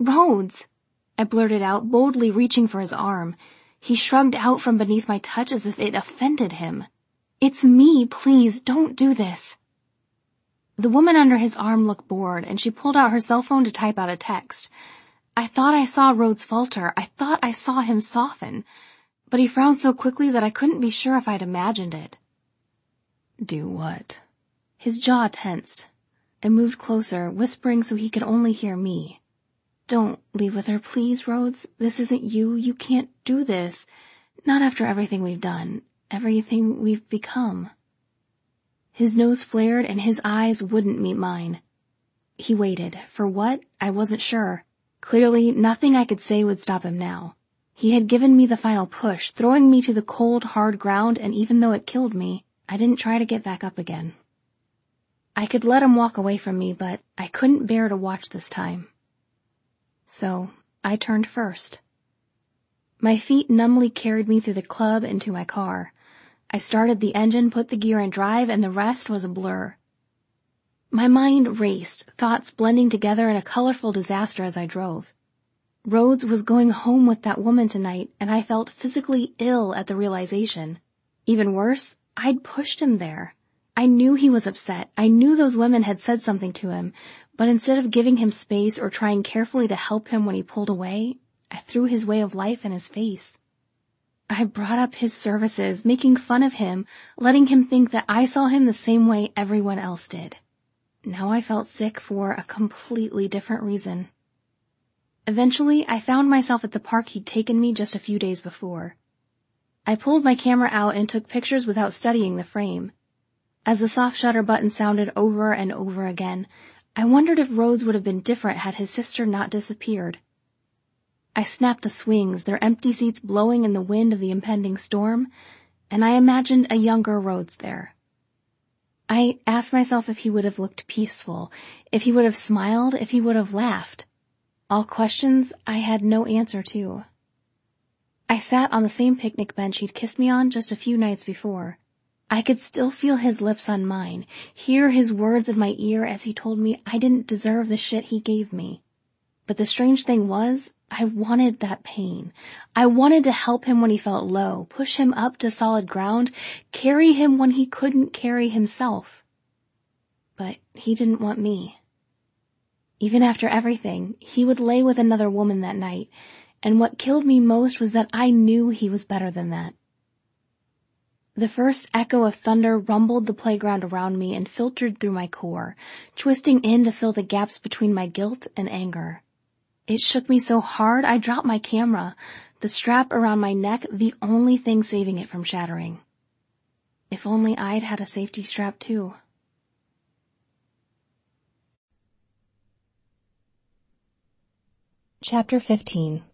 "Rhodes," I blurted out, boldly reaching for his arm. He shrugged out from beneath my touch as if it offended him. "It's me, please, don't do this." The woman under his arm looked bored, and she pulled out her cell phone to type out a text. I thought I saw Rhodes falter. I thought I saw him soften. But he frowned so quickly that I couldn't be sure if I'd imagined it. "Do what?" His jaw tensed. I moved closer, whispering so he could only hear me. "Don't leave with her, please, Rhodes. This isn't you. You can't do this. Not after everything we've done. Everything we've become." His nose flared and his eyes wouldn't meet mine. He waited. For what? I wasn't sure. Clearly, nothing I could say would stop him now. He had given me the final push, throwing me to the cold, hard ground, and even though it killed me, I didn't try to get back up again. I could let him walk away from me, but I couldn't bear to watch this time. So, I turned first. My feet numbly carried me through the club and to my car. I started the engine, put the gear in drive, and the rest was a blur. My mind raced, thoughts blending together in a colorful disaster as I drove. Rhodes was going home with that woman tonight, and I felt physically ill at the realization. Even worse, I'd pushed him there. I knew he was upset. I knew those women had said something to him, but instead of giving him space or trying carefully to help him when he pulled away, I threw his way of life in his face. I brought up his services, making fun of him, letting him think that I saw him the same way everyone else did. Now I felt sick for a completely different reason. Eventually, I found myself at the park he'd taken me just a few days before. I pulled my camera out and took pictures without studying the frame. As the soft shutter button sounded over and over again, I wondered if Rhodes would have been different had his sister not disappeared. I snapped the swings, their empty seats blowing in the wind of the impending storm, and I imagined a younger Rhodes there. I asked myself if he would have looked peaceful, if he would have smiled, if he would have laughed. All questions I had no answer to. I sat on the same picnic bench he'd kissed me on just a few nights before. I could still feel his lips on mine, hear his words in my ear as he told me I didn't deserve the shit he gave me. But the strange thing was, I wanted that pain. I wanted to help him when he felt low, push him up to solid ground, carry him when he couldn't carry himself. But he didn't want me. Even after everything, he would lay with another woman that night, and what killed me most was that I knew he was better than that. The first echo of thunder rumbled the playground around me and filtered through my core, twisting in to fill the gaps between my guilt and anger. It shook me so hard I dropped my camera, the strap around my neck the only thing saving it from shattering. If only I'd had a safety strap too. Chapter 15.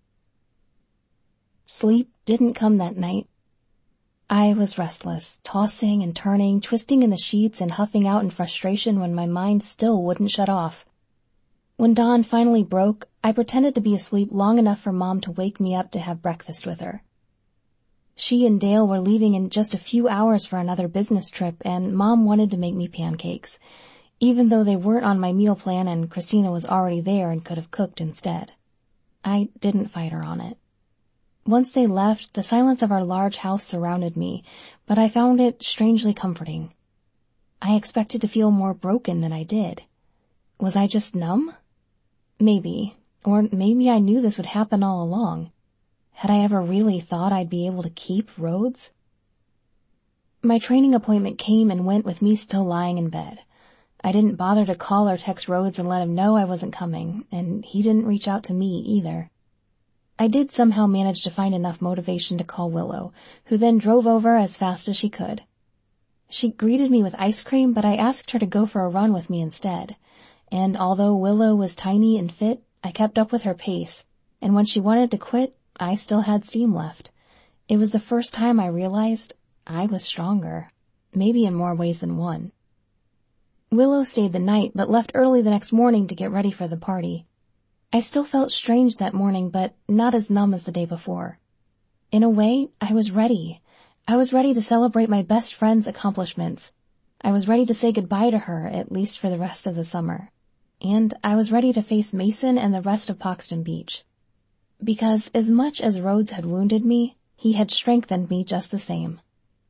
Sleep didn't come that night. I was restless, tossing and turning, twisting in the sheets and huffing out in frustration when my mind still wouldn't shut off. When dawn finally broke, I pretended to be asleep long enough for Mom to wake me up to have breakfast with her. She and Dale were leaving in just a few hours for another business trip, and Mom wanted to make me pancakes, even though they weren't on my meal plan and Christina was already there and could have cooked instead. I didn't fight her on it. Once they left, the silence of our large house surrounded me, but I found it strangely comforting. I expected to feel more broken than I did. Was I just numb? Maybe. Or maybe I knew this would happen all along. Had I ever really thought I'd be able to keep Rhodes? My training appointment came and went with me still lying in bed. I didn't bother to call or text Rhodes and let him know I wasn't coming, and he didn't reach out to me either. I did somehow manage to find enough motivation to call Willow, who then drove over as fast as she could. She greeted me with ice cream, but I asked her to go for a run with me instead. And although Willow was tiny and fit, I kept up with her pace, and when she wanted to quit, I still had steam left. It was the first time I realized I was stronger, maybe in more ways than one. Willow stayed the night, but left early the next morning to get ready for the party. I still felt strange that morning, but not as numb as the day before. In a way, I was ready. I was ready to celebrate my best friend's accomplishments. I was ready to say goodbye to her, at least for the rest of the summer. and I was ready to face Mason and the rest of Paxton Beach. Because as much as Rhodes had wounded me, he had strengthened me just the same.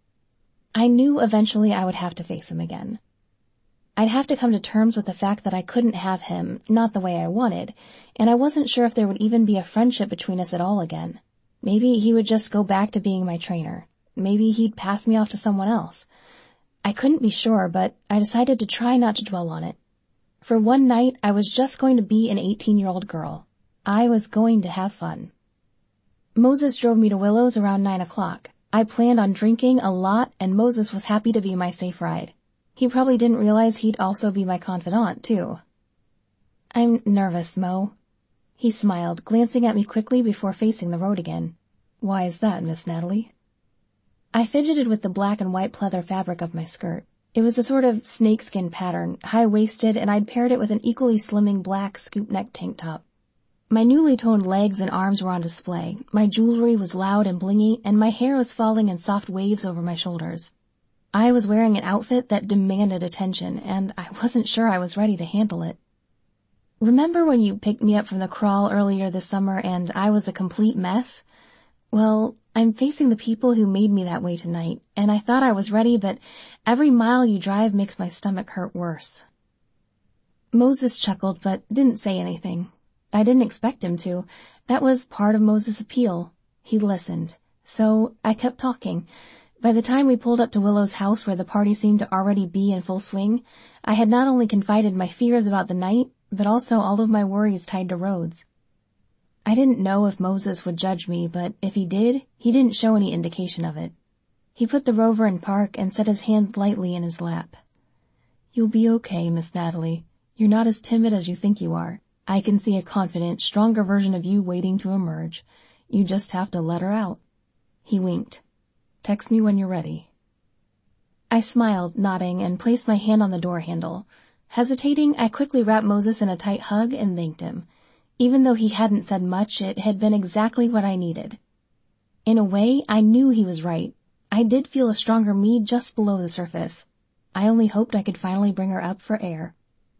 I knew eventually I would have to face him again. I'd have to come to terms with the fact that I couldn't have him, not the way I wanted, and I wasn't sure if there would even be a friendship between us at all again. Maybe he would just go back to being my trainer. Maybe he'd pass me off to someone else. I couldn't be sure, but I decided to try not to dwell on it. For one night, I was just going to be an 18-year-old girl. I was going to have fun. Moses drove me to Willow's around 9 o'clock. I planned on drinking a lot, and Moses was happy to be my safe ride. He probably didn't realize he'd also be my confidant, too. "I'm nervous, Mo." He smiled, glancing at me quickly before facing the road again. "Why is that, Miss Natalie?" I fidgeted with the black and white pleather fabric of my skirt. It was a sort of snakeskin pattern, high-waisted, and I'd paired it with an equally slimming black scoop-neck tank top. My newly toned legs and arms were on display, my jewelry was loud and blingy, and my hair was falling in soft waves over my shoulders. I was wearing an outfit that demanded attention, and I wasn't sure I was ready to handle it. "Remember when you picked me up from the crawl earlier this summer and I was a complete mess? Well, I'm facing the people who made me that way tonight, and I thought I was ready, but every mile you drive makes my stomach hurt worse." Moses chuckled, but didn't say anything. I didn't expect him to. That was part of Moses' appeal. He listened. So I kept talking. By the time we pulled up to Willow's house, where the party seemed to already be in full swing, I had not only confided my fears about the night, but also all of my worries tied to Rhodes. I didn't know if Moses would judge me, but if he did, he didn't show any indication of it. He put the Rover in park and set his hands lightly in his lap. "You'll be okay, Miss Natalie. You're not as timid as you think you are. I can see a confident, stronger version of you waiting to emerge. You just have to let her out." He winked. "Text me when you're ready." I smiled, nodding, and placed my hand on the door handle. Hesitating, I quickly wrapped Moses in a tight hug and thanked him. Even though he hadn't said much, it had been exactly what I needed. In a way, I knew he was right. I did feel a stronger me just below the surface. I only hoped I could finally bring her up for air.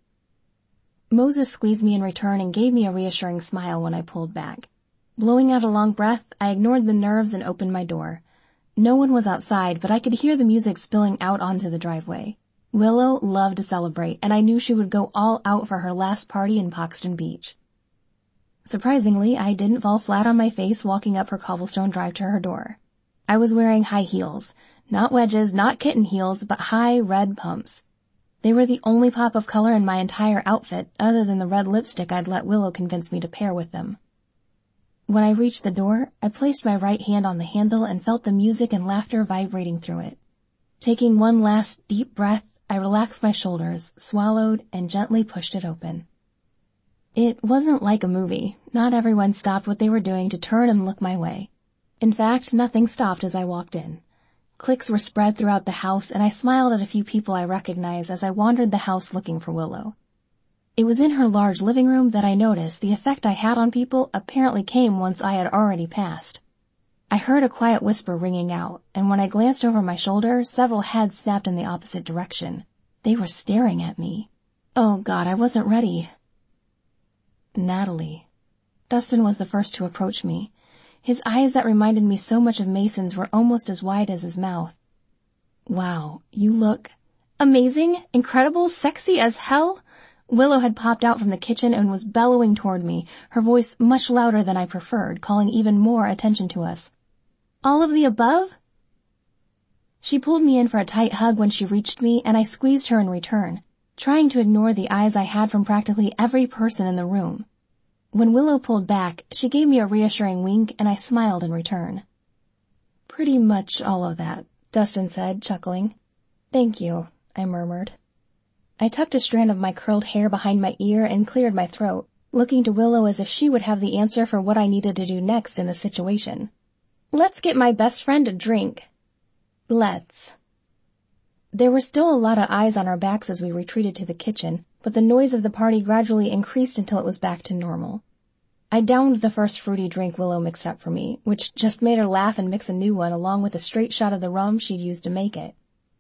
Moses squeezed me in return and gave me a reassuring smile when I pulled back. Blowing out a long breath, I ignored the nerves and opened my door. No one was outside, but I could hear the music spilling out onto the driveway. Willow loved to celebrate, and I knew she would go all out for her last party in Paxton Beach. Surprisingly, I didn't fall flat on my face walking up her cobblestone drive to her door. I was wearing high heels. Not wedges, not kitten heels, but high red pumps. They were the only pop of color in my entire outfit, other than the red lipstick I'd let Willow convince me to pair with them. When I reached the door, I placed my right hand on the handle and felt the music and laughter vibrating through it. Taking one last deep breath, I relaxed my shoulders, swallowed, and gently pushed it open. It wasn't like a movie. Not everyone stopped what they were doing to turn and look my way. In fact, nothing stopped as I walked in. Cliques were spread throughout the house, and I smiled at a few people I recognized as I wandered the house looking for Willow. It was in her large living room that I noticed the effect I had on people apparently came once I had already passed. I heard a quiet whisper ringing out, and when I glanced over my shoulder, several heads snapped in the opposite direction. They were staring at me. Oh God, I wasn't ready. "Natalie." Dustin was the first to approach me. His eyes that reminded me so much of Mason's were almost as wide as his mouth. "Wow, you look amazing, incredible, sexy as hell." Willow had popped out from the kitchen and was bellowing toward me, her voice much louder than I preferred, calling even more attention to us. "All of the above?" She pulled me in for a tight hug when she reached me, and I squeezed her in return, trying to ignore the eyes I had from practically every person in the room. When Willow pulled back, she gave me a reassuring wink, and I smiled in return. "Pretty much all of that," Dustin said, chuckling. "Thank you," I murmured. I tucked a strand of my curled hair behind my ear and cleared my throat, looking to Willow as if she would have the answer for what I needed to do next in the situation. "Let's get my best friend a drink." "Let's." There were still a lot of eyes on our backs as we retreated to the kitchen, but the noise of the party gradually increased until it was back to normal. I downed the first fruity drink Willow mixed up for me, which just made her laugh and mix a new one along with a straight shot of the rum she'd used to make it.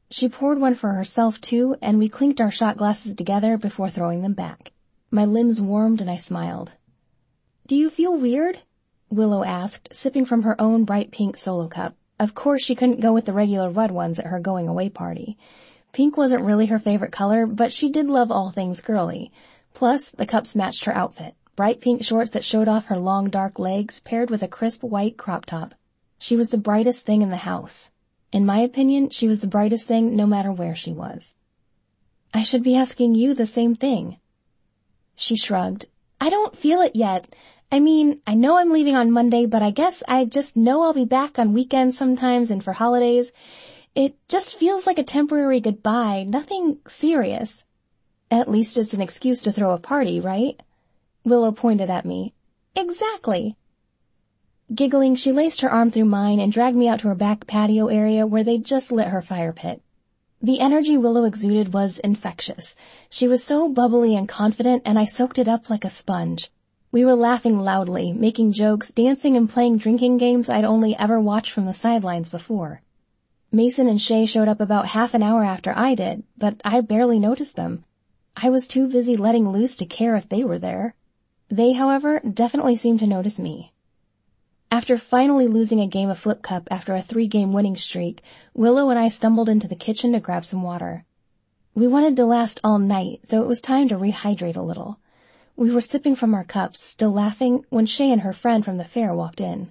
She poured one for herself too, and we clinked our shot glasses together before throwing them back. My limbs warmed and I smiled. "Do you feel weird?" Willow asked, sipping from her own bright pink solo cup. Of course she couldn't go with the regular red ones at her going-away party. Pink wasn't really her favorite color, but she did love all things girly. Plus, the cups matched her outfit. Bright pink shorts that showed off her long dark legs paired with a crisp white crop top. She was the brightest thing in the house. In my opinion, she was the brightest thing no matter where she was. "I should be asking you the same thing." She shrugged. "I don't feel it yet. I mean, I know I'm leaving on Monday, but I guess I just know I'll be back on weekends sometimes and for holidays. It just feels like a temporary goodbye, nothing serious." "At least it's an excuse to throw a party, right?" Willow pointed at me. "Exactly." Giggling, she laced her arm through mine and dragged me out to her back patio area where they'd just lit her fire pit. The energy Willow exuded was infectious. She was so bubbly and confident, and I soaked it up like a sponge. We were laughing loudly, making jokes, dancing and playing drinking games I'd only ever watched from the sidelines before. Mason and Shay showed up about half an hour after I did, but I barely noticed them. I was too busy letting loose to care if they were there. They, however, definitely seemed to notice me. After finally losing a game of Flip Cup after a 3-game winning streak, Willow and I stumbled into the kitchen to grab some water. We wanted to last all night, so it was time to rehydrate a little. We were sipping from our cups, still laughing, when Shay and her friend from the fair walked in.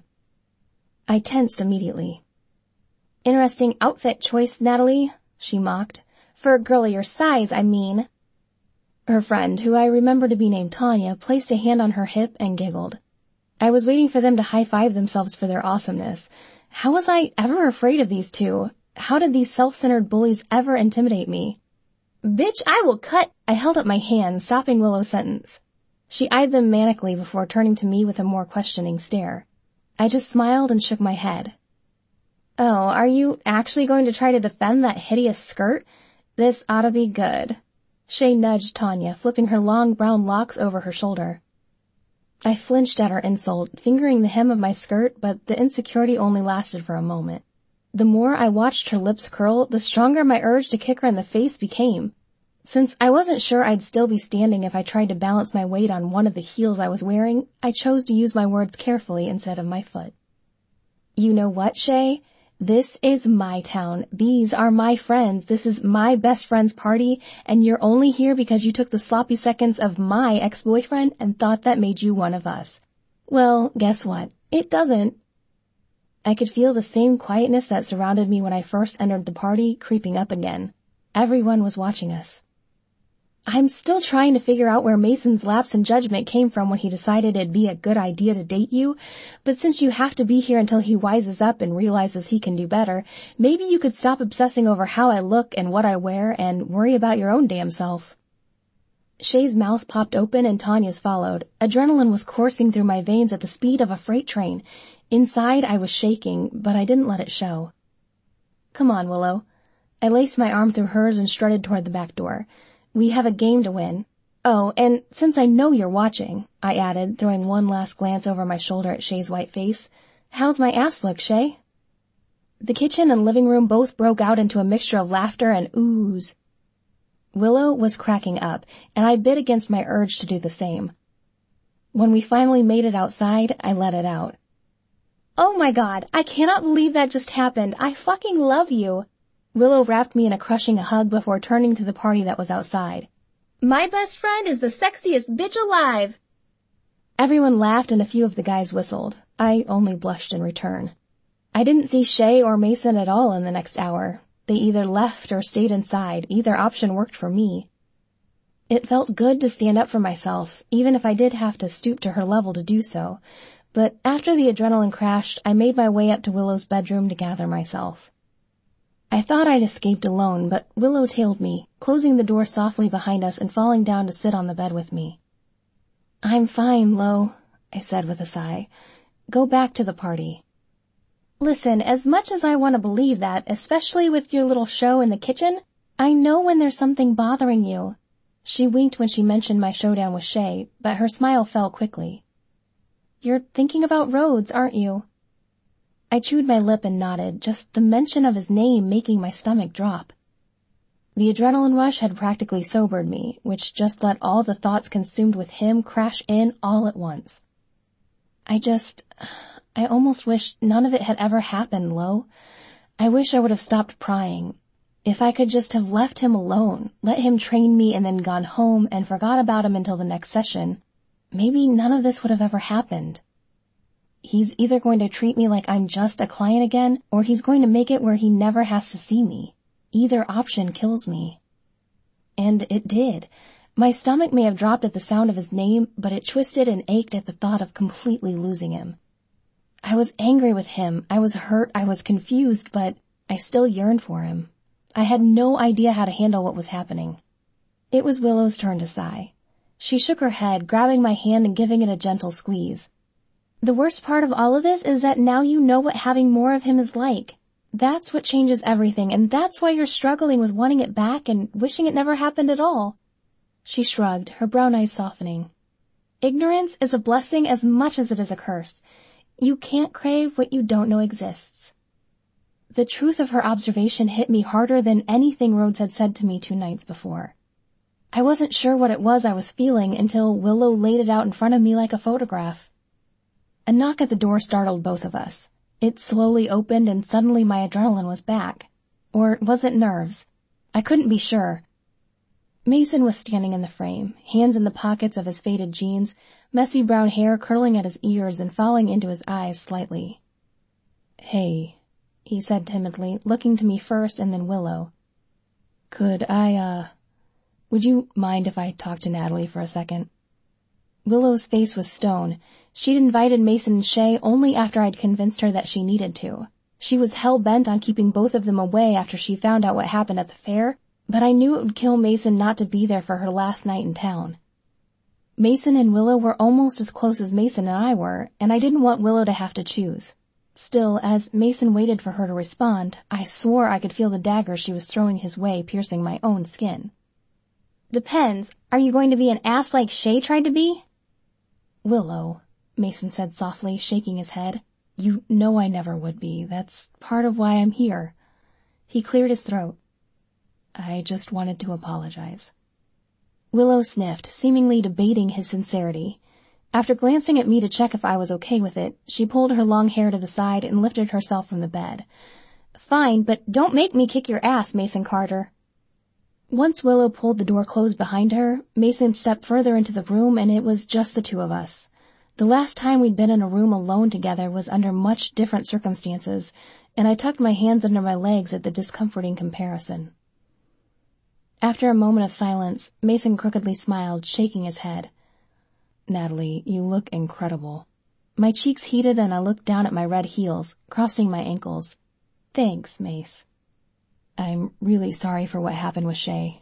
I tensed immediately. "Interesting outfit choice, Natalie," she mocked. "For a girl of your size, I mean." Her friend, who I remember to be named Tanya, placed a hand on her hip and giggled. I was waiting for them to high-five themselves for their awesomeness. How was I ever afraid of these two? How did these self-centered bullies ever intimidate me? "Bitch, I will cut—" I held up my hand, stopping Willow's sentence. She eyed them manically before turning to me with a more questioning stare. I just smiled and shook my head. "Oh, are you actually going to try to defend that hideous skirt? This ought to be good." Shay nudged Tanya, flipping her long brown locks over her shoulder. I flinched at her insult, fingering the hem of my skirt, but the insecurity only lasted for a moment. The more I watched her lips curl, the stronger my urge to kick her in the face became. Since I wasn't sure I'd still be standing if I tried to balance my weight on one of the heels I was wearing, I chose to use my words carefully instead of my foot. "You know what, Shay? This is my town. These are my friends. This is my best friend's party, and you're only here because you took the sloppy seconds of my ex-boyfriend and thought that made you one of us. Well, guess what? It doesn't." I could feel the same quietness that surrounded me when I first entered the party creeping up again. Everyone was watching us. I'm still trying to figure out where Mason's lapse in judgment came from when he decided it'd be a good idea to date you, but since you have to be here until he wises up and realizes he can do better, maybe you could stop obsessing over how I look and what I wear and worry about your own damn self. Shay's mouth popped open and Tanya's followed. Adrenaline was coursing through my veins at the speed of a freight train. Inside, I was shaking, but I didn't let it show. "Come on, Willow." I laced my arm through hers and strutted toward the back door. "We have a game to win. Oh, and since I know you're watching," I added, throwing one last glance over my shoulder at Shay's white face, "how's my ass look, Shay?" The kitchen and living room both broke out into a mixture of laughter and oohs. Willow was cracking up, and I bit against my urge to do the same. When we finally made it outside, I let it out. "Oh my God, I cannot believe that just happened. I fucking love you." Willow wrapped me in a crushing hug before turning to the party that was outside. "My best friend is the sexiest bitch alive." Everyone laughed and a few of the guys whistled. I only blushed in return. I didn't see Shay or Mason at all in the next hour. They either left or stayed inside. Either option worked for me. It felt good to stand up for myself, even if I did have to stoop to her level to do so. But after the adrenaline crashed, I made my way up to Willow's bedroom to gather myself. I thought I'd escaped alone, but Willow tailed me, closing the door softly behind us and falling down to sit on the bed with me. "I'm fine, Lo," I said with a sigh. "Go back to the party." "Listen, as much as I want to believe that, especially with your little show in the kitchen, I know when there's something bothering you." She winked when she mentioned my showdown with Shay, but her smile fell quickly. "You're thinking about Rhodes, aren't you?" I chewed my lip and nodded, just the mention of his name making my stomach drop. The adrenaline rush had practically sobered me, which just let all the thoughts consumed with him crash in all at once. I almost wish none of it had ever happened, Lo. I wish I would have stopped prying. If I could just have left him alone, let him train me and then gone home and forgot about him until the next session, maybe none of this would have ever happened. He's either going to treat me like I'm just a client again, or he's going to make it where he never has to see me. Either option kills me. And it did. My stomach may have dropped at the sound of his name, but it twisted and ached at the thought of completely losing him. I was angry with him, I was hurt, I was confused, but I still yearned for him. I had no idea how to handle what was happening. It was Willow's turn to sigh. She shook her head, grabbing my hand and giving it a gentle squeeze. The worst part of all of this is that now you know what having more of him is like. That's what changes everything, and that's why you're struggling with wanting it back and wishing it never happened at all. She shrugged, her brown eyes softening. Ignorance is a blessing as much as it is a curse. You can't crave what you don't know exists. The truth of her observation hit me harder than anything Rhodes had said to me 2 nights before. I wasn't sure what it was I was feeling until Willow laid it out in front of me like a photograph. A knock at the door startled both of us. It slowly opened and suddenly my adrenaline was back. Or was it nerves? I couldn't be sure. Mason was standing in the frame, hands in the pockets of his faded jeans, messy brown hair curling at his ears and falling into his eyes slightly. "Hey," he said timidly, looking to me first and then Willow. Would you mind if I talked to Natalie for a second?" Willow's face was stone. She'd invited Mason and Shay only after I'd convinced her that she needed to. She was hell-bent on keeping both of them away after she found out what happened at the fair, but I knew it would kill Mason not to be there for her last night in town. Mason and Willow were almost as close as Mason and I were, and I didn't want Willow to have to choose. Still, as Mason waited for her to respond, I swore I could feel the dagger she was throwing his way piercing my own skin. "Depends. Are you going to be an ass like Shay tried to be?" "Willow," Mason said softly, shaking his head. "You know I never would be. That's part of why I'm here." He cleared his throat. "I just wanted to apologize." Willow sniffed, seemingly debating his sincerity. After glancing at me to check if I was okay with it, she pulled her long hair to the side and lifted herself from the bed. "Fine, but don't make me kick your ass, Mason Carter." Once Willow pulled the door closed behind her, Mason stepped further into the room and it was just the two of us. The last time we'd been in a room alone together was under much different circumstances, and I tucked my hands under my legs at the discomforting comparison. After a moment of silence, Mason crookedly smiled, shaking his head. "Natalie, you look incredible." My cheeks heated and I looked down at my red heels, crossing my ankles. "Thanks, Mace." "I'm really sorry for what happened with Shay."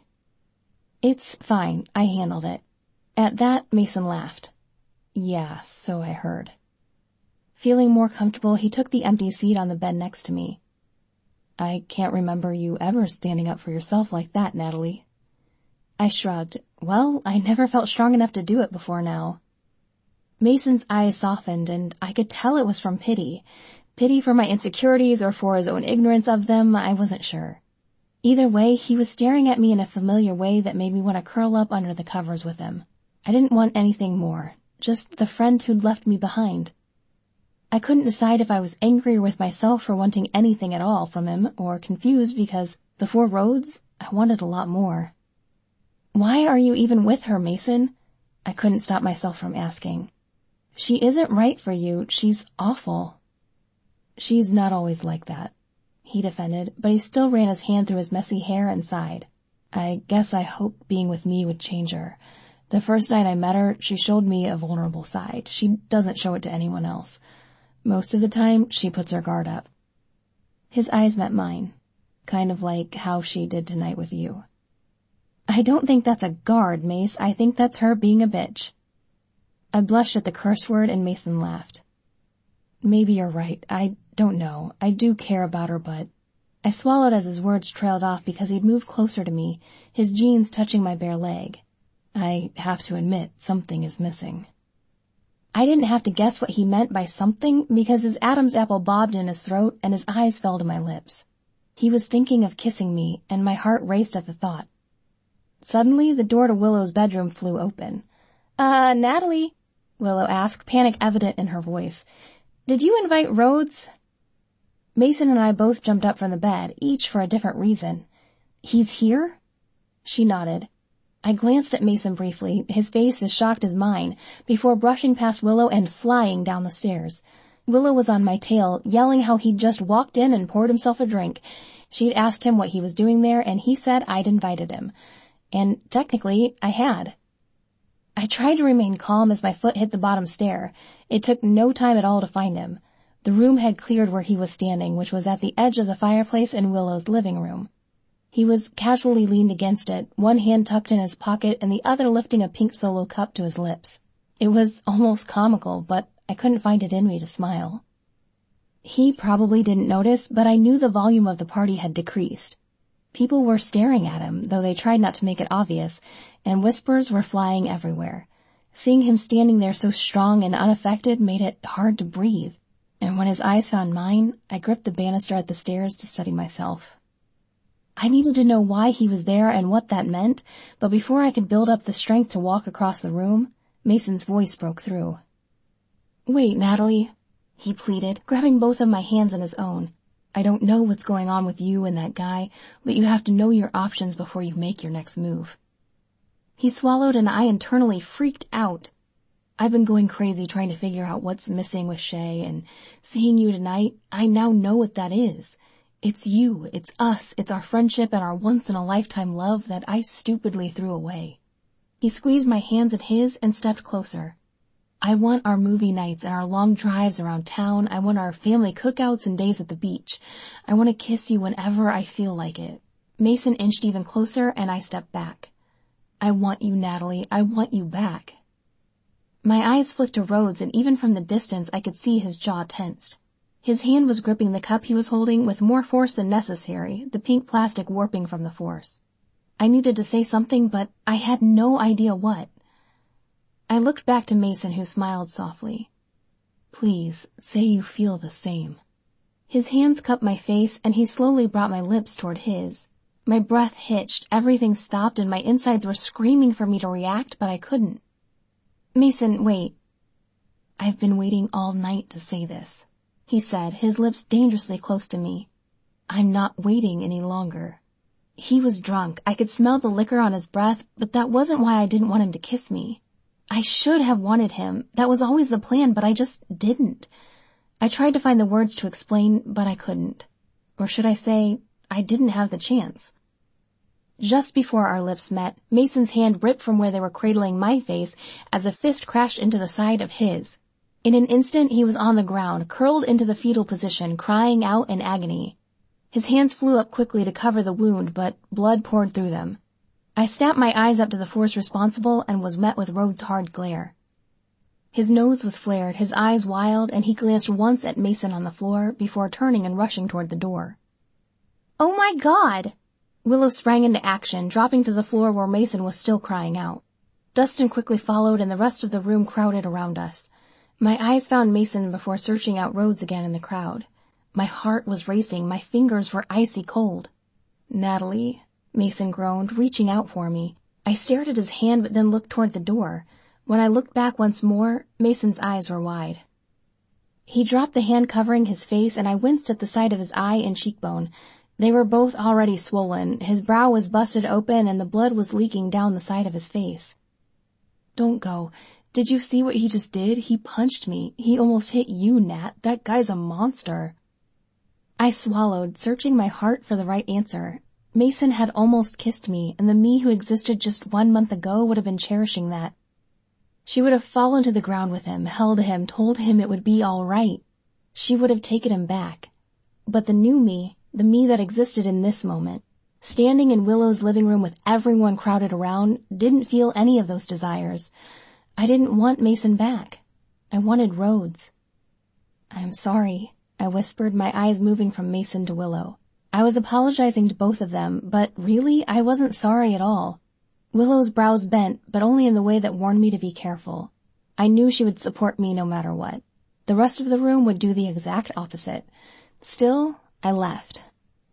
"It's fine. I handled it." At that, Mason laughed. "Yeah, so I heard." Feeling more comfortable, he took the empty seat on the bed next to me. "I can't remember you ever standing up for yourself like that, Natalie." I shrugged. Well, I never felt strong enough to do it before now. Mason's eyes softened, and I could tell it was from pity. Pity for my insecurities or for his own ignorance of them, I wasn't sure. Either way, he was staring at me in a familiar way that made me want to curl up under the covers with him. I didn't want anything more, just the friend who'd left me behind. I couldn't decide if I was angry with myself for wanting anything at all from him, or confused because, before Rhodes, I wanted a lot more. "Why are you even with her, Mason?" I couldn't stop myself from asking. "She isn't right for you. She's awful." "She's not always like that," he defended, but he still ran his hand through his messy hair and sighed. "I guess I hoped being with me would change her. The first night I met her, she showed me a vulnerable side. She doesn't show it to anyone else. Most of the time, she puts her guard up." His eyes met mine, kind of like how she did tonight with you. "I don't think that's a guard, Mace. I think that's her being a bitch." I blushed at the curse word and Mason laughed. "Maybe you're right. I don't know. I do care about her, but..." I swallowed as his words trailed off because he'd moved closer to me, his jeans touching my bare leg. I have to admit, something is missing. I didn't have to guess what he meant by something because his Adam's apple bobbed in his throat and his eyes fell to my lips. He was thinking of kissing me, and my heart raced at the thought. Suddenly, the door to Willow's bedroom flew open. Natalie," Willow asked, panic evident in her voice. "Did you invite Rhodes?" Mason and I both jumped up from the bed, each for a different reason. "He's here?" She nodded. I glanced at Mason briefly, his face as shocked as mine, before brushing past Willow and flying down the stairs. Willow was on my tail, yelling how he'd just walked in and poured himself a drink. She'd asked him what he was doing there, and he said I'd invited him. And technically, I had. I tried to remain calm as my foot hit the bottom stair. It took no time at all to find him. The room had cleared where he was standing, which was at the edge of the fireplace in Willow's living room. He was casually leaned against it, one hand tucked in his pocket and the other lifting a pink Solo cup to his lips. It was almost comical, but I couldn't find it in me to smile. He probably didn't notice, but I knew the volume of the party had decreased. People were staring at him, though they tried not to make it obvious, and whispers were flying everywhere. Seeing him standing there so strong and unaffected made it hard to breathe, and when his eyes found mine, I gripped the banister at the stairs to steady myself. I needed to know why he was there and what that meant, but before I could build up the strength to walk across the room, Mason's voice broke through. "Wait, Natalie," he pleaded, grabbing both of my hands in his own. "I don't know what's going on with you and that guy, but you have to know your options before you make your next move." He swallowed and I internally freaked out. I've been going crazy trying to figure out what's missing with Shay, and seeing you tonight, I now know what that is. It's you, it's us, it's our friendship and our once-in-a-lifetime love that I stupidly threw away. He squeezed my hands in his and stepped closer. "I want our movie nights and our long drives around town. I want our family cookouts and days at the beach. I want to kiss you whenever I feel like it." Mason inched even closer and I stepped back. "I want you, Natalie. I want you back." My eyes flicked to Rhodes, and even from the distance I could see his jaw tensed. His hand was gripping the cup he was holding with more force than necessary, the pink plastic warping from the force. I needed to say something, but I had no idea what. I looked back to Mason, who smiled softly. "Please, say you feel the same." His hands cupped my face, and he slowly brought my lips toward his. My breath hitched, everything stopped, and my insides were screaming for me to react, but I couldn't. "Mason, wait." "I've been waiting all night to say this," he said, his lips dangerously close to me. "I'm not waiting any longer." He was drunk. I could smell the liquor on his breath, but that wasn't why I didn't want him to kiss me. I should have wanted him. That was always the plan, but I just didn't. I tried to find the words to explain, but I couldn't. Or should I say, I didn't have the chance. Just before our lips met, Mason's hand ripped from where they were cradling my face as a fist crashed into the side of his. In an instant, he was on the ground, curled into the fetal position, crying out in agony. His hands flew up quickly to cover the wound, but blood poured through them. I snapped my eyes up to the force responsible and was met with Rhodes' hard glare. His nose was flared, his eyes wild, and he glanced once at Mason on the floor before turning and rushing toward the door. "Oh my God!" Willow sprang into action, dropping to the floor where Mason was still crying out. Dustin quickly followed, and the rest of the room crowded around us. My eyes found Mason before searching out Rhodes again in the crowd. My heart was racing, my fingers were icy cold. "Natalie," Mason groaned, reaching out for me. I stared at his hand but then looked toward the door. When I looked back once more, Mason's eyes were wide. He dropped the hand covering his face, and I winced at the sight of his eye and cheekbone. They were both already swollen. His brow was busted open and the blood was leaking down the side of his face. "Don't go. Did you see what he just did? He punched me. He almost hit you, Nat. That guy's a monster." I swallowed, searching my heart for the right answer. Mason had almost kissed me, and the me who existed just 1 month ago would have been cherishing that. She would have fallen to the ground with him, held him, told him it would be all right. She would have taken him back. But the new me, the me that existed in this moment, standing in Willow's living room with everyone crowded around, didn't feel any of those desires. I didn't want Mason back. I wanted Rhodes. "I'm sorry," I whispered, my eyes moving from Mason to Willow. I was apologizing to both of them, but really, I wasn't sorry at all. Willow's brows bent, but only in the way that warned me to be careful. I knew she would support me no matter what. The rest of the room would do the exact opposite. Still, I left.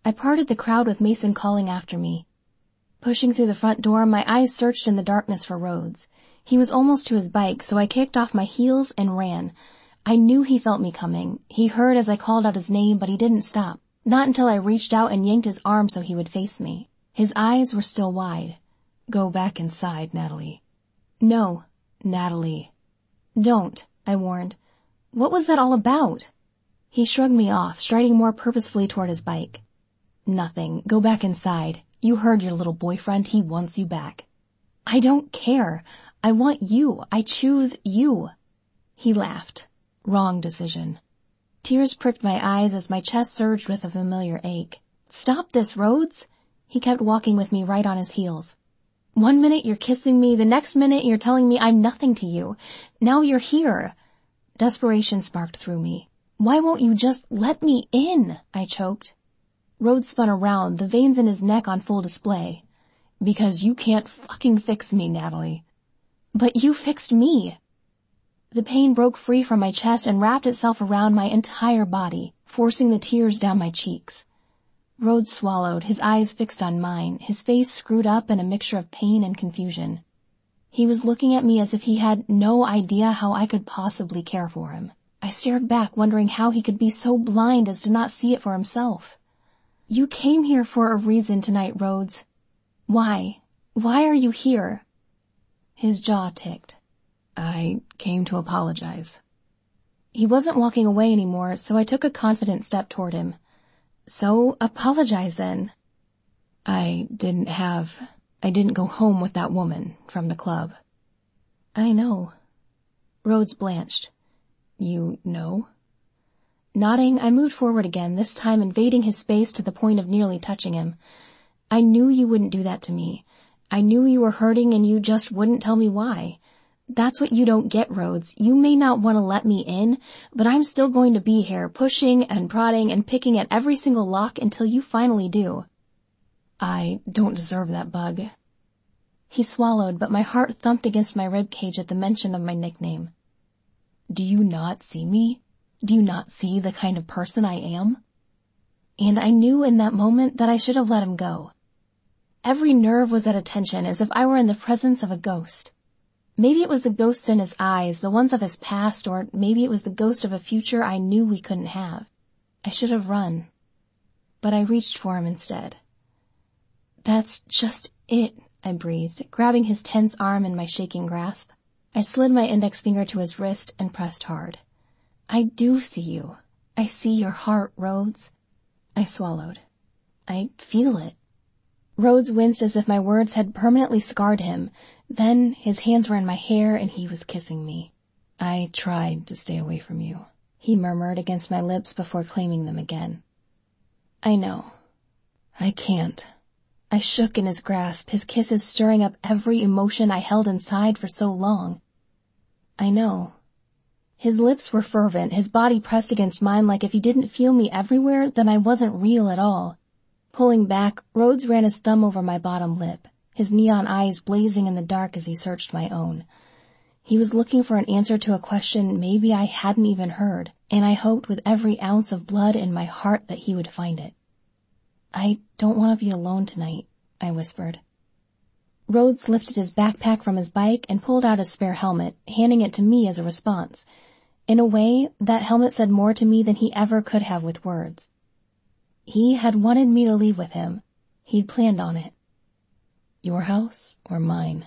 I parted the crowd with Mason calling after me. Pushing through the front door, my eyes searched in the darkness for Rhodes. He was almost to his bike, so I kicked off my heels and ran. I knew he felt me coming. He heard as I called out his name, but he didn't stop. Not until I reached out and yanked his arm so he would face me. His eyes were still wide. Go back inside, Natalie. No. Natalie. Don't, I warned. What was that all about? He shrugged me off, striding more purposefully toward his bike. Nothing. Go back inside. You heard your little boyfriend. He wants you back. I don't care. I want you. I choose you. He laughed. Wrong decision. Tears pricked my eyes as my chest surged with a familiar ache. Stop this, Rhodes. He kept walking with me right on his heels. 1 minute you're kissing me, the next minute you're telling me I'm nothing to you. Now you're here. Desperation sparked through me. Why won't you just let me in? I choked. Rhodes spun around, the veins in his neck on full display. Because you can't fucking fix me, Natalie. But you fixed me. The pain broke free from my chest and wrapped itself around my entire body, forcing the tears down my cheeks. Rhodes swallowed, his eyes fixed on mine, his face screwed up in a mixture of pain and confusion. He was looking at me as if he had no idea how I could possibly care for him. I stared back, wondering how he could be so blind as to not see it for himself. You came here for a reason tonight, Rhodes. Why? Why are you here? His jaw ticked. I came to apologize. He wasn't walking away anymore, so I took a confident step toward him. So, apologize then. I didn't go home with that woman from the club. I know. Rhodes blanched. You know? Nodding, I moved forward again, this time invading his space to the point of nearly touching him. I knew you wouldn't do that to me. I knew you were hurting and you just wouldn't tell me why. That's what you don't get, Rhodes. You may not want to let me in, but I'm still going to be here, pushing and prodding and picking at every single lock until you finally do. I don't deserve that, Bug. He swallowed, but my heart thumped against my ribcage at the mention of my nickname. Do you not see me? Do you not see the kind of person I am? And I knew in that moment that I should have let him go. Every nerve was at attention, as if I were in the presence of a ghost. Maybe it was the ghosts in his eyes, the ones of his past, or maybe it was the ghost of a future I knew we couldn't have. I should have run. But I reached for him instead. That's just it, I breathed, grabbing his tense arm in my shaking grasp. I slid my index finger to his wrist and pressed hard. I do see you. I see your heart, Rhodes. I swallowed. I feel it. Rhodes winced as if my words had permanently scarred him. Then his hands were in my hair and he was kissing me. I tried to stay away from you, he murmured against my lips before claiming them again. I know. I can't. I shook in his grasp, his kisses stirring up every emotion I held inside for so long. I know. His lips were fervent, his body pressed against mine like if he didn't feel me everywhere, then I wasn't real at all. Pulling back, Rhodes ran his thumb over my bottom lip, his neon eyes blazing in the dark as he searched my own. He was looking for an answer to a question maybe I hadn't even heard, and I hoped with every ounce of blood in my heart that he would find it. I don't want to be alone tonight, I whispered. Rhodes lifted his backpack from his bike and pulled out his spare helmet, handing it to me as a response. In a way, that helmet said more to me than he ever could have with words. He had wanted me to leave with him. He'd planned on it. Your house or mine?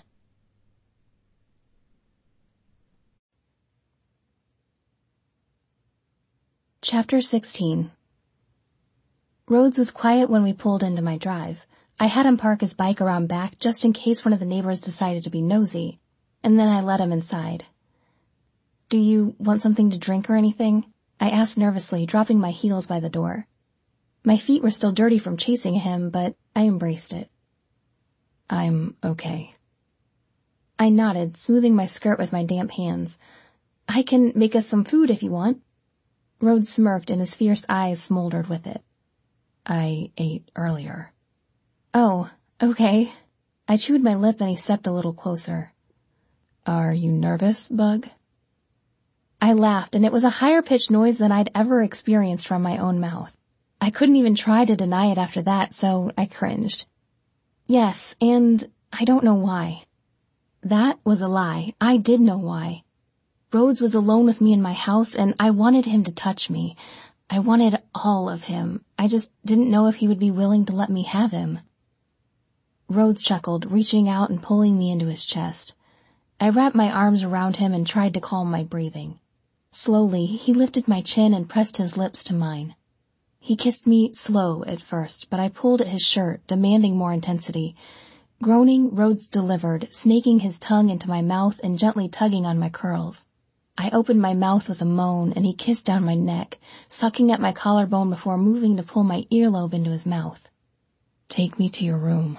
Chapter 16. Rhodes was quiet when we pulled into my drive. I had him park his bike around back just in case one of the neighbors decided to be nosy, and then I let him inside. Do you want something to drink or anything? I asked nervously, dropping my heels by the door. My feet were still dirty from chasing him, but I embraced it. I'm okay. I nodded, smoothing my skirt with my damp hands. I can make us some food if you want. Rhodes smirked and his fierce eyes smoldered with it. I ate earlier. Oh, okay. I chewed my lip and he stepped a little closer. Are you nervous, Bug? I laughed, and it was a higher-pitched noise than I'd ever experienced from my own mouth. I couldn't even try to deny it after that, so I cringed. Yes, and I don't know why. That was a lie. I did know why. Rhodes was alone with me in my house, and I wanted him to touch me. I wanted all of him. I just didn't know if he would be willing to let me have him. Rhodes chuckled, reaching out and pulling me into his chest. I wrapped my arms around him and tried to calm my breathing. Slowly, he lifted my chin and pressed his lips to mine. He kissed me slow at first, but I pulled at his shirt, demanding more intensity. Groaning, Rhodes delivered, snaking his tongue into my mouth and gently tugging on my curls. I opened my mouth with a moan, and he kissed down my neck, sucking at my collarbone before moving to pull my earlobe into his mouth. "Take me to your room."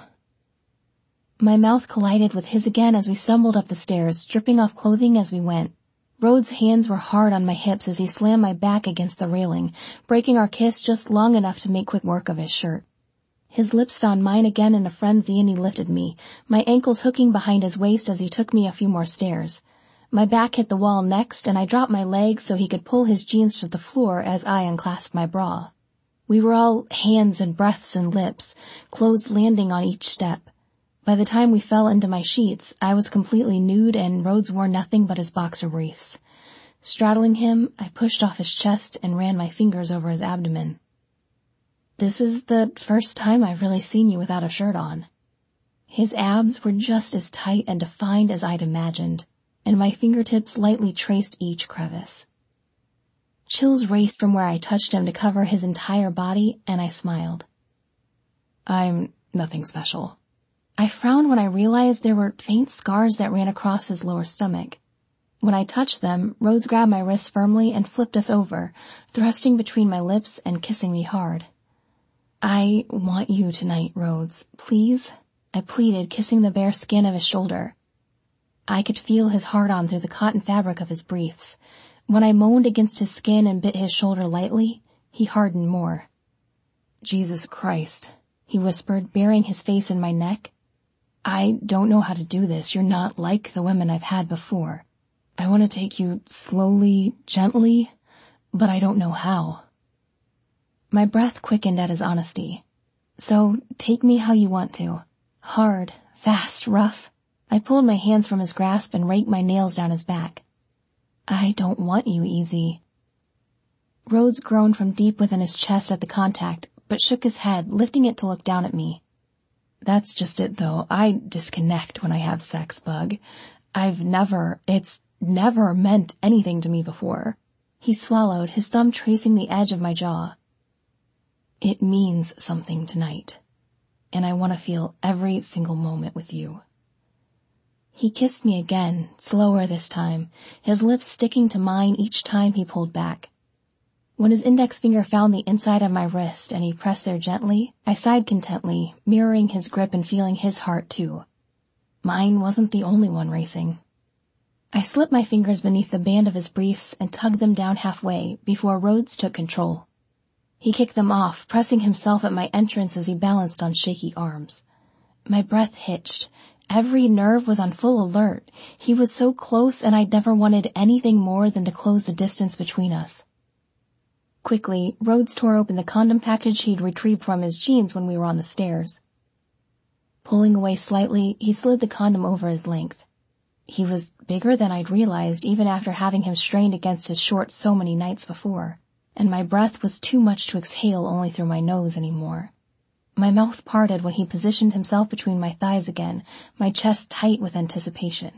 My mouth collided with his again as we stumbled up the stairs, stripping off clothing as we went. Rhodes' hands were hard on my hips as he slammed my back against the railing, breaking our kiss just long enough to make quick work of his shirt. His lips found mine again in a frenzy, and he lifted me, my ankles hooking behind his waist as he took me a few more stairs. My back hit the wall next, and I dropped my legs so he could pull his jeans to the floor as I unclasped my bra. We were all hands and breaths and lips, clothes landing on each step. By the time we fell into my sheets, I was completely nude and Rhodes wore nothing but his boxer briefs. Straddling him, I pushed off his chest and ran my fingers over his abdomen. "This is the first time I've really seen you without a shirt on." His abs were just as tight and defined as I'd imagined, and my fingertips lightly traced each crevice. Chills raced from where I touched him to cover his entire body, and I smiled. "I'm nothing special." I frowned when I realized there were faint scars that ran across his lower stomach. When I touched them, Rhodes grabbed my wrist firmly and flipped us over, thrusting between my lips and kissing me hard. "I want you tonight, Rhodes. Please?" I pleaded, kissing the bare skin of his shoulder. I could feel his hard-on through the cotton fabric of his briefs. When I moaned against his skin and bit his shoulder lightly, he hardened more. "Jesus Christ," he whispered, burying his face in my neck. "I don't know how to do this. You're not like the women I've had before. I want to take you slowly, gently, but I don't know how." My breath quickened at his honesty. "So, take me how you want to. Hard, fast, rough." I pulled my hands from his grasp and raked my nails down his back. "I don't want you easy." Rhodes groaned from deep within his chest at the contact, but shook his head, lifting it to look down at me. "That's just it, though. I disconnect when I have sex, Bug. It's never meant anything to me before." He swallowed, his thumb tracing the edge of my jaw. "It means something tonight, and I want to feel every single moment with you." He kissed me again, slower this time, his lips sticking to mine each time he pulled back. When his index finger found the inside of my wrist and he pressed there gently, I sighed contently, mirroring his grip and feeling his heart too. Mine wasn't the only one racing. I slipped my fingers beneath the band of his briefs and tugged them down halfway before Rhodes took control. He kicked them off, pressing himself at my entrance as he balanced on shaky arms. My breath hitched. Every nerve was on full alert. He was so close, and I'd never wanted anything more than to close the distance between us. Quickly, Rhodes tore open the condom package he'd retrieved from his jeans when we were on the stairs. Pulling away slightly, he slid the condom over his length. He was bigger than I'd realized even after having him strained against his shorts so many nights before, and my breath was too much to exhale only through my nose anymore. My mouth parted when he positioned himself between my thighs again, my chest tight with anticipation.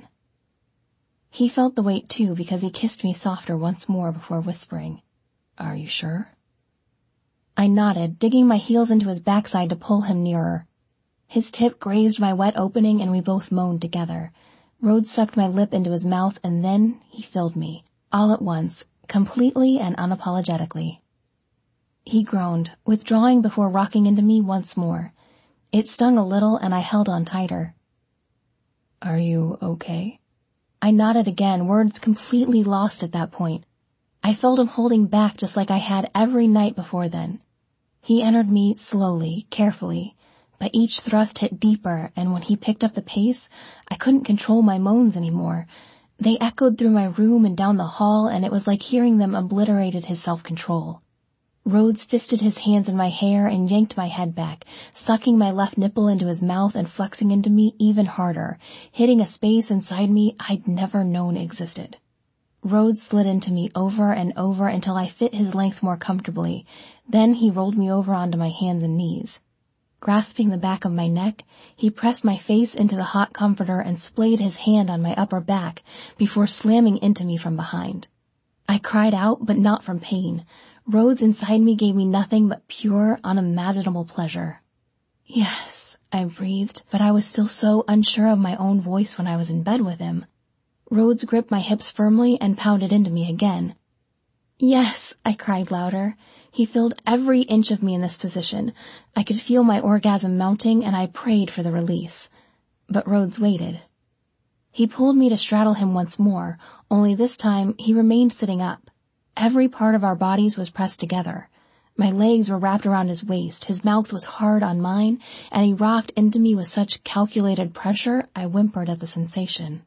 He felt the weight too because he kissed me softer once more before whispering, "Are you sure?" I nodded, digging my heels into his backside to pull him nearer. His tip grazed my wet opening and we both moaned together. Rhodes sucked my lip into his mouth and then he filled me, all at once, completely and unapologetically. He groaned, withdrawing before rocking into me once more. It stung a little and I held on tighter. "Are you okay?" I nodded again, words completely lost at that point. I felt him holding back just like I had every night before then. He entered me slowly, carefully, but each thrust hit deeper, and when he picked up the pace, I couldn't control my moans anymore. They echoed through my room and down the hall, and it was like hearing them obliterated his self-control. Rhodes fisted his hands in my hair and yanked my head back, sucking my left nipple into his mouth and flexing into me even harder, hitting a space inside me I'd never known existed. Rhodes slid into me over and over until I fit his length more comfortably. Then he rolled me over onto my hands and knees. Grasping the back of my neck, he pressed my face into the hot comforter and splayed his hand on my upper back before slamming into me from behind. I cried out, but not from pain. Rhodes inside me gave me nothing but pure, unimaginable pleasure. Yes, I breathed, but I was still so unsure of my own voice when I was in bed with him. Rhodes gripped my hips firmly and pounded into me again. Yes, I cried louder. He filled every inch of me in this position. I could feel my orgasm mounting, and I prayed for the release. But Rhodes waited. He pulled me to straddle him once more, only this time he remained sitting up. Every part of our bodies was pressed together. My legs were wrapped around his waist, his mouth was hard on mine, and he rocked into me with such calculated pressure I whimpered at the sensation.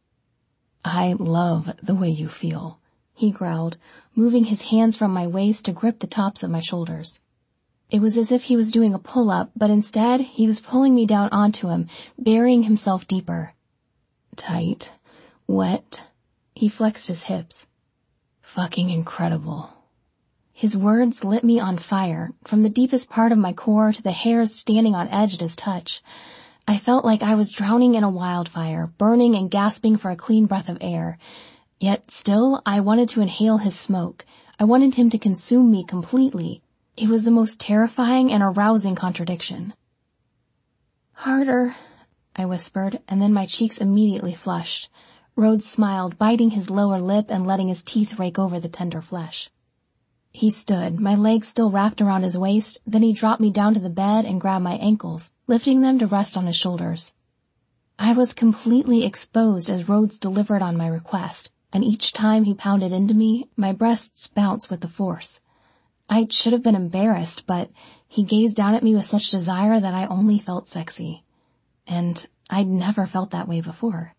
I love the way you feel, he growled, moving his hands from my waist to grip the tops of my shoulders. It was as if he was doing a pull-up, but instead he was pulling me down onto him, burying himself deeper. Tight, wet, he flexed his hips. Fucking incredible. His words lit me on fire, from the deepest part of my core to the hairs standing on edge at his touch. I felt like I was drowning in a wildfire, burning and gasping for a clean breath of air. Yet still, I wanted to inhale his smoke. I wanted him to consume me completely. It was the most terrifying and arousing contradiction. Harder, I whispered, and then my cheeks immediately flushed. Rhodes smiled, biting his lower lip and letting his teeth rake over the tender flesh. He stood, my legs still wrapped around his waist, then he dropped me down to the bed and grabbed my ankles, lifting them to rest on his shoulders. I was completely exposed as Rhodes delivered on my request, and each time he pounded into me, my breasts bounced with the force. I should have been embarrassed, but he gazed down at me with such desire that I only felt sexy. And I'd never felt that way before.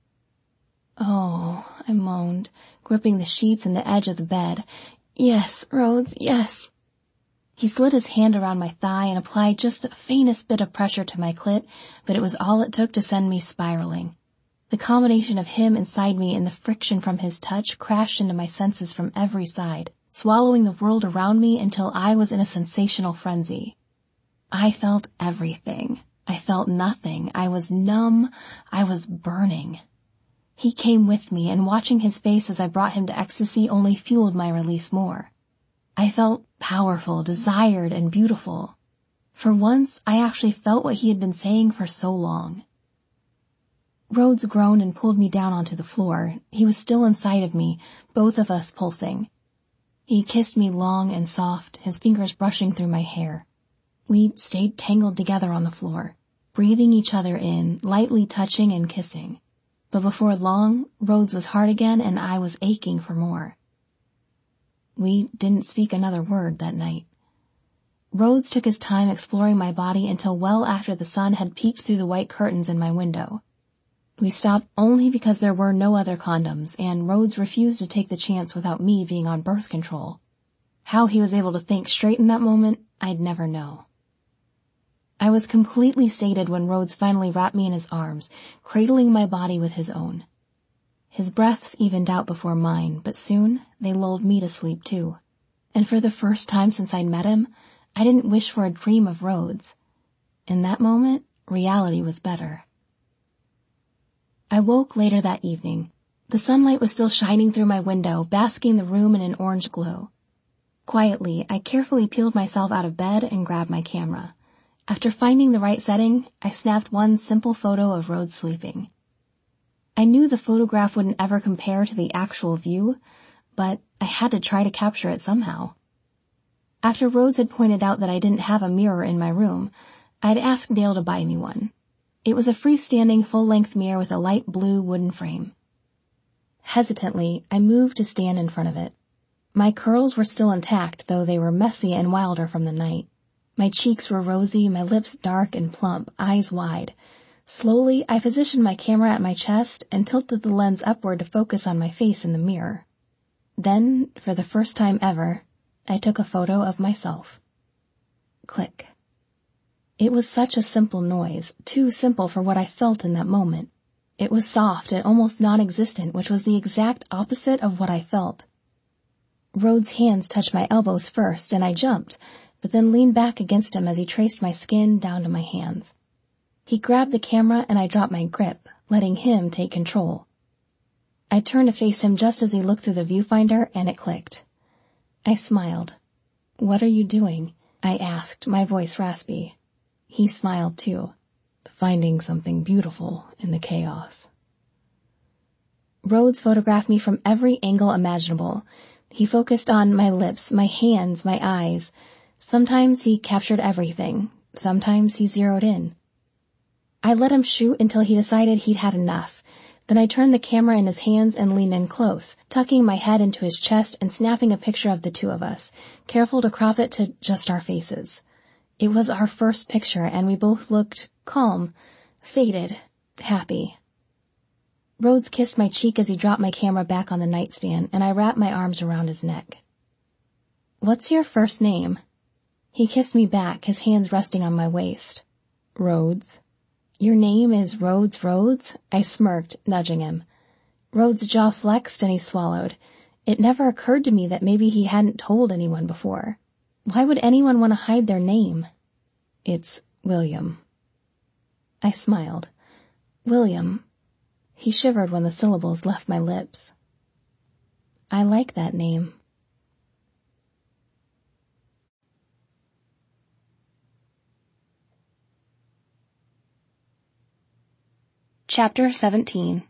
Oh, I moaned, gripping the sheets and the edge of the bed. Yes, Rhodes, yes. He slid his hand around my thigh and applied just the faintest bit of pressure to my clit, but it was all it took to send me spiraling. The combination of him inside me and the friction from his touch crashed into my senses from every side, swallowing the world around me until I was in a sensational frenzy. I felt everything. I felt nothing. I was numb. I was burning. He came with me, and watching his face as I brought him to ecstasy only fueled my release more. I felt powerful, desired, and beautiful. For once, I actually felt what he had been saying for so long. Rhodes groaned and pulled me down onto the floor. He was still inside of me, both of us pulsing. He kissed me long and soft, his fingers brushing through my hair. We stayed tangled together on the floor, breathing each other in, lightly touching and kissing. But before long, Rhodes was hard again and I was aching for more. We didn't speak another word that night. Rhodes took his time exploring my body until well after the sun had peeked through the white curtains in my window. We stopped only because there were no other condoms, and Rhodes refused to take the chance without me being on birth control. How he was able to think straight in that moment, I'd never know. I was completely sated when Rhodes finally wrapped me in his arms, cradling my body with his own. His breaths evened out before mine, but soon they lulled me to sleep too. And for the first time since I'd met him, I didn't wish for a dream of Rhodes. In that moment, reality was better. I woke later that evening. The sunlight was still shining through my window, basking the room in an orange glow. Quietly, I carefully peeled myself out of bed and grabbed my camera. After finding the right setting, I snapped one simple photo of Rhodes sleeping. I knew the photograph wouldn't ever compare to the actual view, but I had to try to capture it somehow. After Rhodes had pointed out that I didn't have a mirror in my room, I'd asked Dale to buy me one. It was a freestanding full-length mirror with a light blue wooden frame. Hesitantly, I moved to stand in front of it. My curls were still intact, though they were messy and wilder from the night. My cheeks were rosy, my lips dark and plump, eyes wide. Slowly, I positioned my camera at my chest and tilted the lens upward to focus on my face in the mirror. Then, for the first time ever, I took a photo of myself. Click. It was such a simple noise, too simple for what I felt in that moment. It was soft and almost non-existent, which was the exact opposite of what I felt. Rhodes' hands touched my elbows first, and I jumped, but then leaned back against him as he traced my skin down to my hands. He grabbed the camera and I dropped my grip, letting him take control. I turned to face him just as he looked through the viewfinder, and it clicked. I smiled. "What are you doing?" I asked, my voice raspy. He smiled too. "Finding something beautiful in the chaos." Rhodes photographed me from every angle imaginable. He focused on my lips, my hands, my eyes. Sometimes he captured everything. Sometimes he zeroed in. I let him shoot until he decided he'd had enough. Then I turned the camera in his hands and leaned in close, tucking my head into his chest and snapping a picture of the two of us, careful to crop it to just our faces. It was our first picture, and we both looked calm, sated, happy. Rhodes kissed my cheek as he dropped my camera back on the nightstand, and I wrapped my arms around his neck. "What's your first name?" He kissed me back, his hands resting on my waist. "Rhodes." "Your name is Rhodes?" I smirked, nudging him. Rhodes' jaw flexed and he swallowed. It never occurred to me that maybe he hadn't told anyone before. Why would anyone want to hide their name? "It's William." I smiled. "William." He shivered when the syllables left my lips. "I like that name." Chapter 17.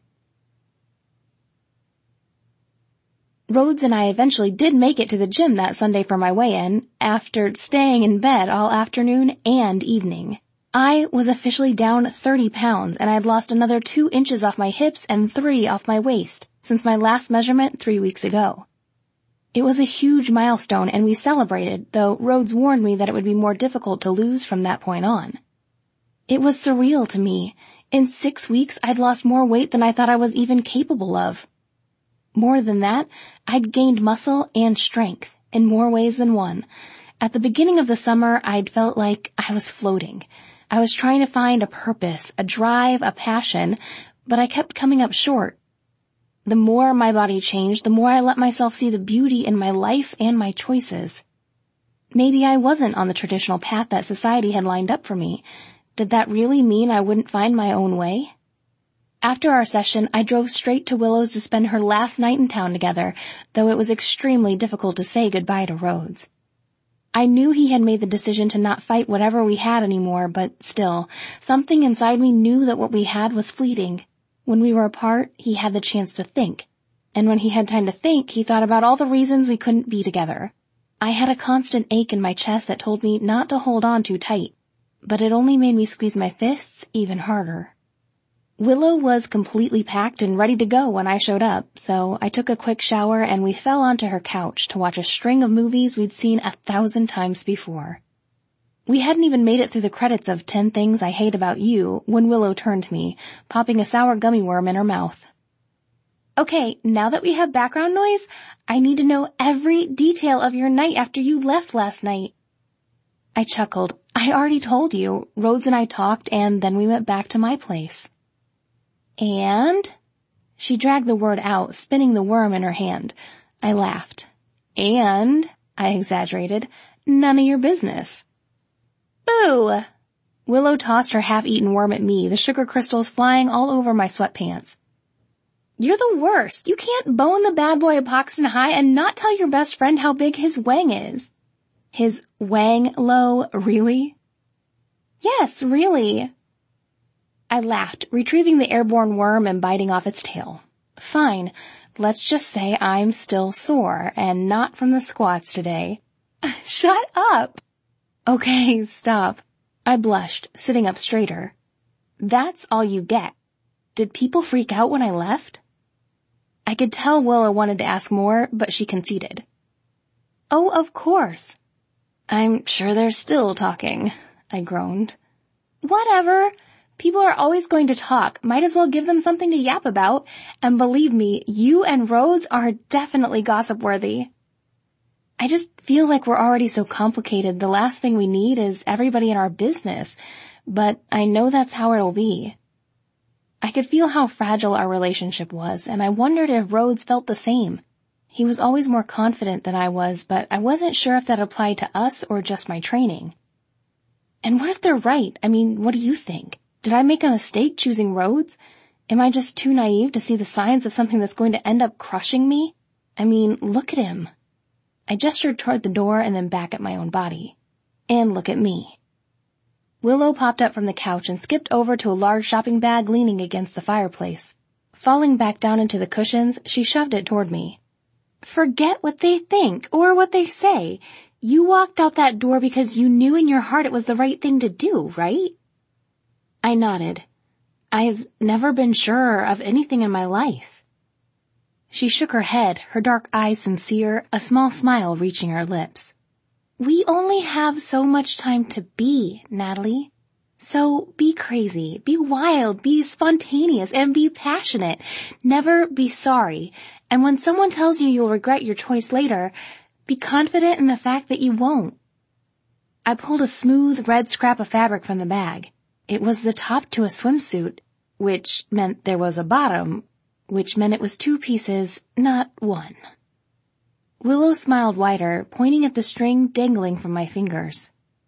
Rhodes and I eventually did make it to the gym that Sunday for my weigh-in, after staying in bed all afternoon and evening. I was officially down 30 pounds, and I had lost another 2 inches off my hips and 3 off my waist since my last measurement 3 weeks ago. It was a huge milestone, and we celebrated, though Rhodes warned me that it would be more difficult to lose from that point on. It was surreal to me. In 6 weeks, I'd lost more weight than I thought I was even capable of. More than that, I'd gained muscle and strength in more ways than one. At the beginning of the summer, I'd felt like I was floating. I was trying to find a purpose, a drive, a passion, but I kept coming up short. The more my body changed, the more I let myself see the beauty in my life and my choices. Maybe I wasn't on the traditional path that society had lined up for me. Did that really mean I wouldn't find my own way? After our session, I drove straight to Willow's to spend her last night in town together, though it was extremely difficult to say goodbye to Rhodes. I knew he had made the decision to not fight whatever we had anymore, but still, something inside me knew that what we had was fleeting. When we were apart, he had the chance to think. And when he had time to think, he thought about all the reasons we couldn't be together. I had a constant ache in my chest that told me not to hold on too tight, but it only made me squeeze my fists even harder. Willow was completely packed and ready to go when I showed up, so I took a quick shower and we fell onto her couch to watch a string of movies we'd seen 1,000 times before. We hadn't even made it through the credits of 10 Things I Hate About You when Willow turned to me, popping a sour gummy worm in her mouth. "Okay, now that we have background noise, I need to know every detail of your night after you left last night." I chuckled. "I already told you. Rhodes and I talked, and then we went back to my place." "And?" She dragged the word out, spinning the worm in her hand. I laughed. "And," I exaggerated, "none of your business." "Boo!" Willow tossed her half-eaten worm at me, the sugar crystals flying all over my sweatpants. "You're the worst. You can't bone the bad boy of Paxton High and not tell your best friend how big his wang is." "His wang, Lo? Really?" "Yes, really." I laughed, retrieving the airborne worm and biting off its tail. "Fine. Let's just say I'm still sore, and not from the squats today." "Shut up!" "Okay, stop." I blushed, sitting up straighter. "That's all you get. Did people freak out when I left?" I could tell Willow wanted to ask more, but she conceded. "Oh, of course." "I'm sure they're still talking," I groaned. "Whatever. People are always going to talk. Might as well give them something to yap about. And believe me, you and Rhodes are definitely gossip-worthy." I just feel like we're already so complicated. The last thing we need is everybody in our business. But I know that's how it'll be. I could feel how fragile our relationship was, and I wondered if Rhodes felt the same. He was always more confident than I was, but I wasn't sure if that applied to us or just my training. And what if they're right? I mean, what do you think? Did I make a mistake choosing Rhodes? Am I just too naive to see the signs of something that's going to end up crushing me? I mean, look at him. I gestured toward the door and then back at my own body. And look at me. Willow popped up from the couch and skipped over to a large shopping bag leaning against the fireplace. Falling back down into the cushions, she shoved it toward me. Forget what they think or what they say. You walked out that door because you knew in your heart it was the right thing to do, right? I nodded. I've never been surer of anything in my life. She shook her head, her dark eyes sincere, a small smile reaching her lips. We only have so much time to be, Natalie. So be crazy, be wild, be spontaneous, and be passionate. Never be sorry. And when someone tells you you'll regret your choice later, be confident in the fact that you won't. I pulled a smooth red scrap of fabric from the bag. It was the top to a swimsuit, which meant there was a bottom, which meant it was 2 pieces, not 1. Willow smiled wider, pointing at the string dangling from my fingers.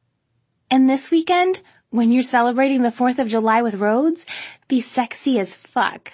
And this weekend, when you're celebrating the 4th of July with Rhodes, be sexy as fuck.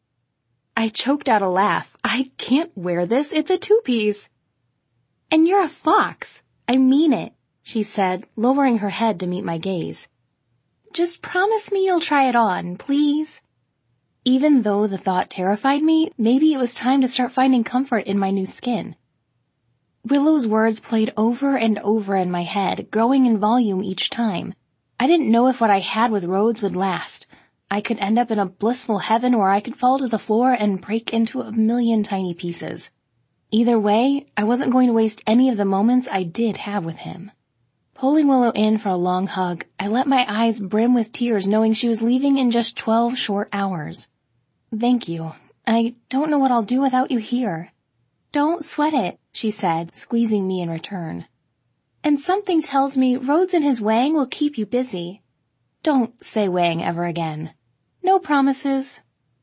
I choked out a laugh. I can't wear this, it's a 2-piece. And you're a fox. I mean it, she said, lowering her head to meet my gaze. Just promise me you'll try it on, please. Even though the thought terrified me, maybe it was time to start finding comfort in my new skin. Willow's words played over and over in my head, growing in volume each time. I didn't know if what I had with Rhodes would last. I could end up in a blissful heaven or I could fall to the floor and break into a million tiny pieces. Either way, I wasn't going to waste any of the moments I did have with him. Pulling Willow in for a long hug, I let my eyes brim with tears knowing she was leaving in just 12 short hours. Thank you. I don't know what I'll do without you here. Don't sweat it, she said, squeezing me in return. And something tells me Rhodes and his Wang will keep you busy. Don't say Wang ever again. No promises.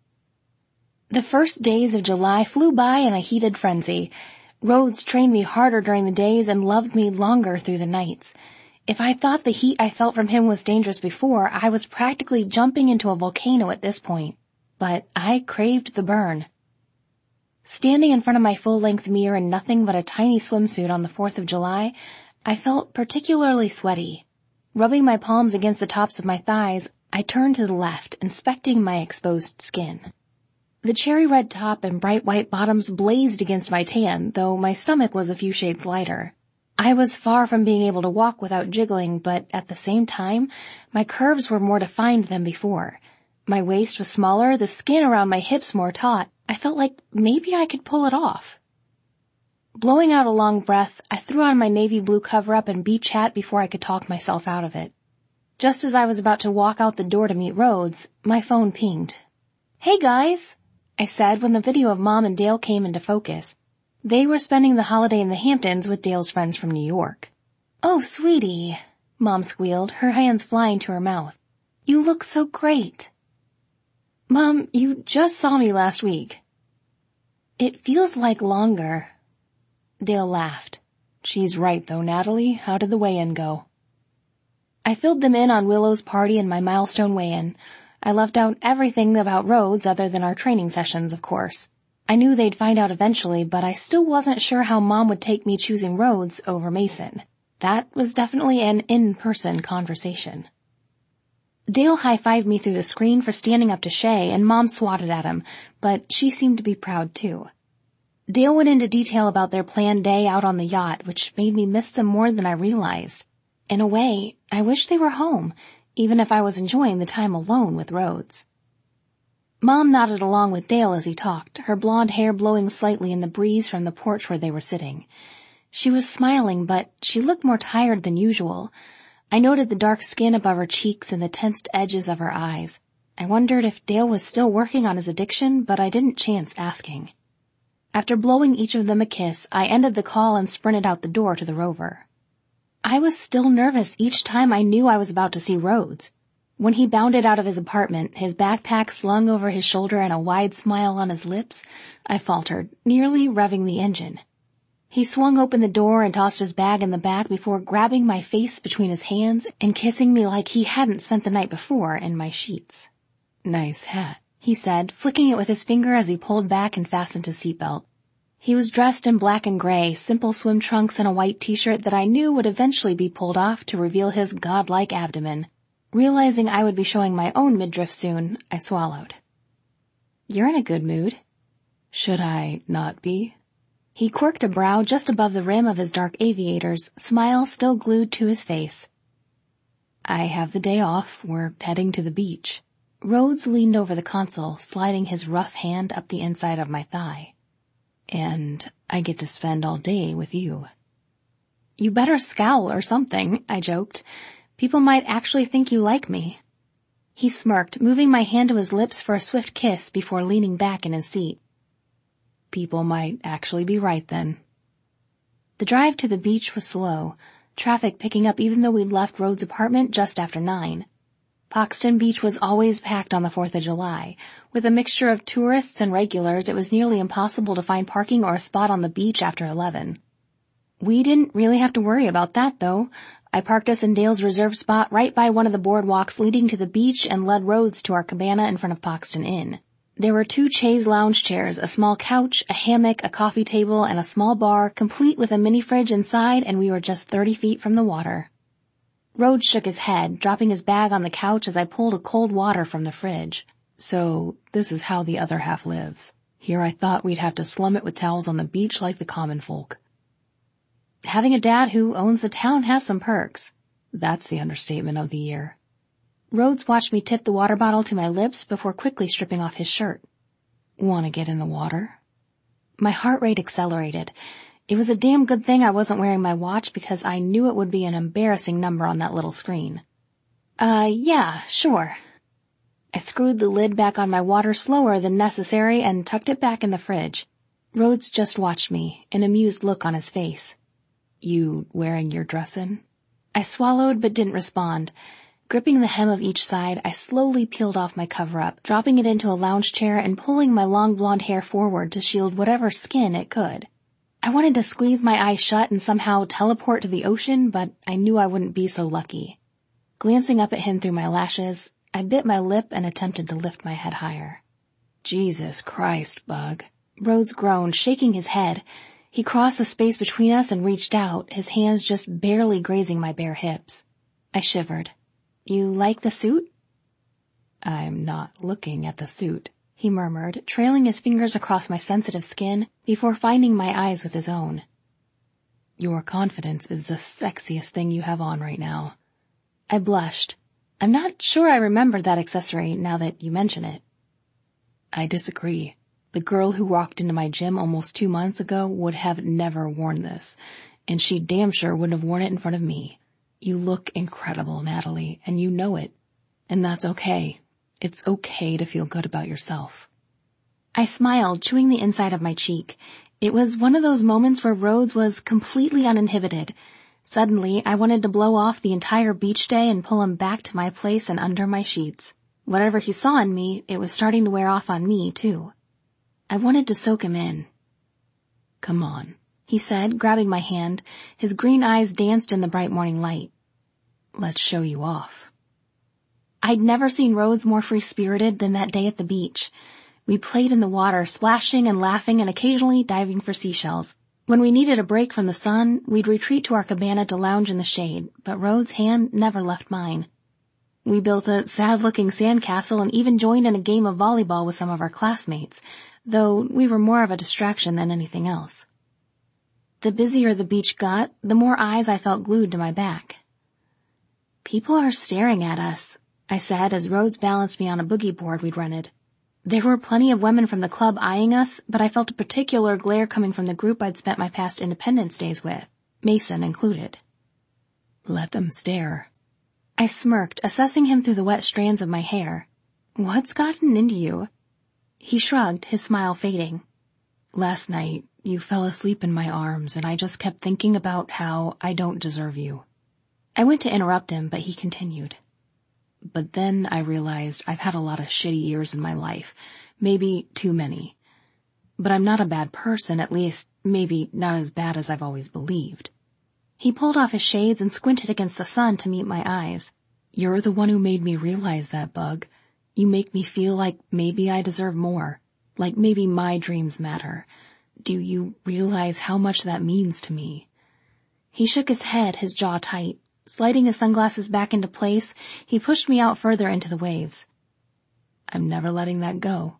The first days of July flew by in a heated frenzy. Rhodes trained me harder during the days and loved me longer through the nights. If I thought the heat I felt from him was dangerous before, I was practically jumping into a volcano at this point. But I craved the burn. Standing in front of my full-length mirror in nothing but a tiny swimsuit on the 4th of July, I felt particularly sweaty. Rubbing my palms against the tops of my thighs, I turned to the left, inspecting my exposed skin. The cherry red top and bright white bottoms blazed against my tan, though my stomach was a few shades lighter. I was far from being able to walk without jiggling, but at the same time, my curves were more defined than before. My waist was smaller, the skin around my hips more taut. I felt like maybe I could pull it off. Blowing out a long breath, I threw on my navy blue cover-up and beach hat before I could talk myself out of it. Just as I was about to walk out the door to meet Rhodes, my phone pinged. Hey guys, I said when the video of Mom and Dale came into focus. They were spending the holiday in the Hamptons with Dale's friends from New York. Oh, sweetie, Mom squealed, her hands flying to her mouth. You look so great. Mom, you just saw me last week. It feels like longer. Dale laughed. She's right though, Natalie. How did the weigh-in go? I filled them in on Willow's party and my milestone weigh-in. I left out everything about Rhodes other than our training sessions, of course. I knew they'd find out eventually, but I still wasn't sure how Mom would take me choosing Rhodes over Mason. That was definitely an in-person conversation. Dale high-fived me through the screen for standing up to Shay, and Mom swatted at him, but she seemed to be proud too. Dale went into detail about their planned day out on the yacht, which made me miss them more than I realized. In a way, I wish they were home, even if I was enjoying the time alone with Rhodes. Mom nodded along with Dale as he talked, her blonde hair blowing slightly in the breeze from the porch where they were sitting. She was smiling, but she looked more tired than usual. I noted the dark skin above her cheeks and the tensed edges of her eyes. I wondered if Dale was still working on his addiction, but I didn't chance asking. After blowing each of them a kiss, I ended the call and sprinted out the door to the Rover. I was still nervous each time I knew I was about to see Rhodes. When he bounded out of his apartment, his backpack slung over his shoulder and a wide smile on his lips, I faltered, nearly revving the engine. He swung open the door and tossed his bag in the back before grabbing my face between his hands and kissing me like he hadn't spent the night before in my sheets. "Nice hat," he said, flicking it with his finger as he pulled back and fastened his seatbelt. He was dressed in black and gray, simple swim trunks and a white t-shirt that I knew would eventually be pulled off to reveal his godlike abdomen. Realizing I would be showing my own midriff soon, I swallowed. "You're in a good mood." "Should I not be?" He quirked a brow just above the rim of his dark aviators, smile still glued to his face. "I have the day off. We're heading to the beach." Rhodes leaned over the console, sliding his rough hand up the inside of my thigh. "And I get to spend all day with you." "You better scowl or something," I joked. "People might actually think you like me." He smirked, moving my hand to his lips for a swift kiss before leaning back in his seat. "People might actually be right then." The drive to the beach was slow, traffic picking up even though we'd left Rhodes' apartment just after 9. Poxton Beach was always packed on the 4th of July. With a mixture of tourists and regulars, it was nearly impossible to find parking or a spot on the beach after 11. We didn't really have to worry about that, though. I parked us in Dale's reserved spot right by one of the boardwalks leading to the beach and led Rhodes to our cabana in front of Poxton Inn. There were 2 chaise lounge chairs, a small couch, a hammock, a coffee table, and a small bar, complete with a mini fridge inside, and we were just 30 feet from the water. Rhodes shook his head, dropping his bag on the couch as I pulled a cold water from the fridge. "So, this is how the other half lives. Here I thought we'd have to slum it with towels on the beach like the common folk." "Having a dad who owns the town has some perks." That's the understatement of the year. Rhodes watched me tip the water bottle to my lips before quickly stripping off his shirt. "Want to get in the water?" My heart rate accelerated. It was a damn good thing I wasn't wearing my watch because I knew it would be an embarrassing number on that little screen. Yeah, sure." I screwed the lid back on my water slower than necessary and tucked it back in the fridge. Rhodes just watched me, an amused look on his face. "You wearing your dress in?" I swallowed but didn't respond. Gripping the hem of each side, I slowly peeled off my cover-up, dropping it into a lounge chair and pulling my long blonde hair forward to shield whatever skin it could. I wanted to squeeze my eyes shut and somehow teleport to the ocean, but I knew I wouldn't be so lucky. Glancing up at him through my lashes, I bit my lip and attempted to lift my head higher. "Jesus Christ, Bug." Rhodes groaned, shaking his head. He crossed the space between us and reached out, his hands just barely grazing my bare hips. I shivered. "You like the suit?" "I'm not looking at the suit," he murmured, trailing his fingers across my sensitive skin before finding my eyes with his own. "Your confidence is the sexiest thing you have on right now." I blushed. I'm not sure I remembered that accessory now that you mention it. "I disagree. The girl who walked into my gym almost 2 months ago would have never worn this, and she damn sure wouldn't have worn it in front of me. You look incredible, Natalie, and you know it. And that's okay. It's okay to feel good about yourself." I smiled, chewing the inside of my cheek. It was one of those moments where Rhodes was completely uninhibited. Suddenly, I wanted to blow off the entire beach day and pull him back to my place and under my sheets. Whatever he saw in me, it was starting to wear off on me, too. I wanted to soak him in. "Come on," he said, grabbing my hand. His green eyes danced in the bright morning light. "Let's show you off." I'd never seen Rhodes more free-spirited than that day at the beach. We played in the water, splashing and laughing and occasionally diving for seashells. When we needed a break from the sun, we'd retreat to our cabana to lounge in the shade, but Rhodes' hand never left mine. We built a sad-looking sandcastle and even joined in a game of volleyball with some of our classmates, though we were more of a distraction than anything else. The busier the beach got, the more eyes I felt glued to my back. "People are staring at us," I said as Rhodes balanced me on a boogie board we'd rented. There were plenty of women from the club eyeing us, but I felt a particular glare coming from the group I'd spent my past Independence Days with, Mason included. "Let them stare." I smirked, assessing him through the wet strands of my hair. "What's gotten into you?" He shrugged, his smile fading. Last night, you fell asleep in my arms, and I just kept thinking about how I don't deserve you. I went to interrupt him, but he continued. But then I realized I've had a lot of shitty years in my life, maybe too many. But I'm not a bad person, at least maybe not as bad as I've always believed. He pulled off his shades and squinted against the sun to meet my eyes. You're the one who made me realize that, Bug. You make me feel like maybe I deserve more, like maybe my dreams matter. Do you realize how much that means to me? He shook his head, his jaw tight. Sliding his sunglasses back into place, he pushed me out further into the waves. I'm never letting that go.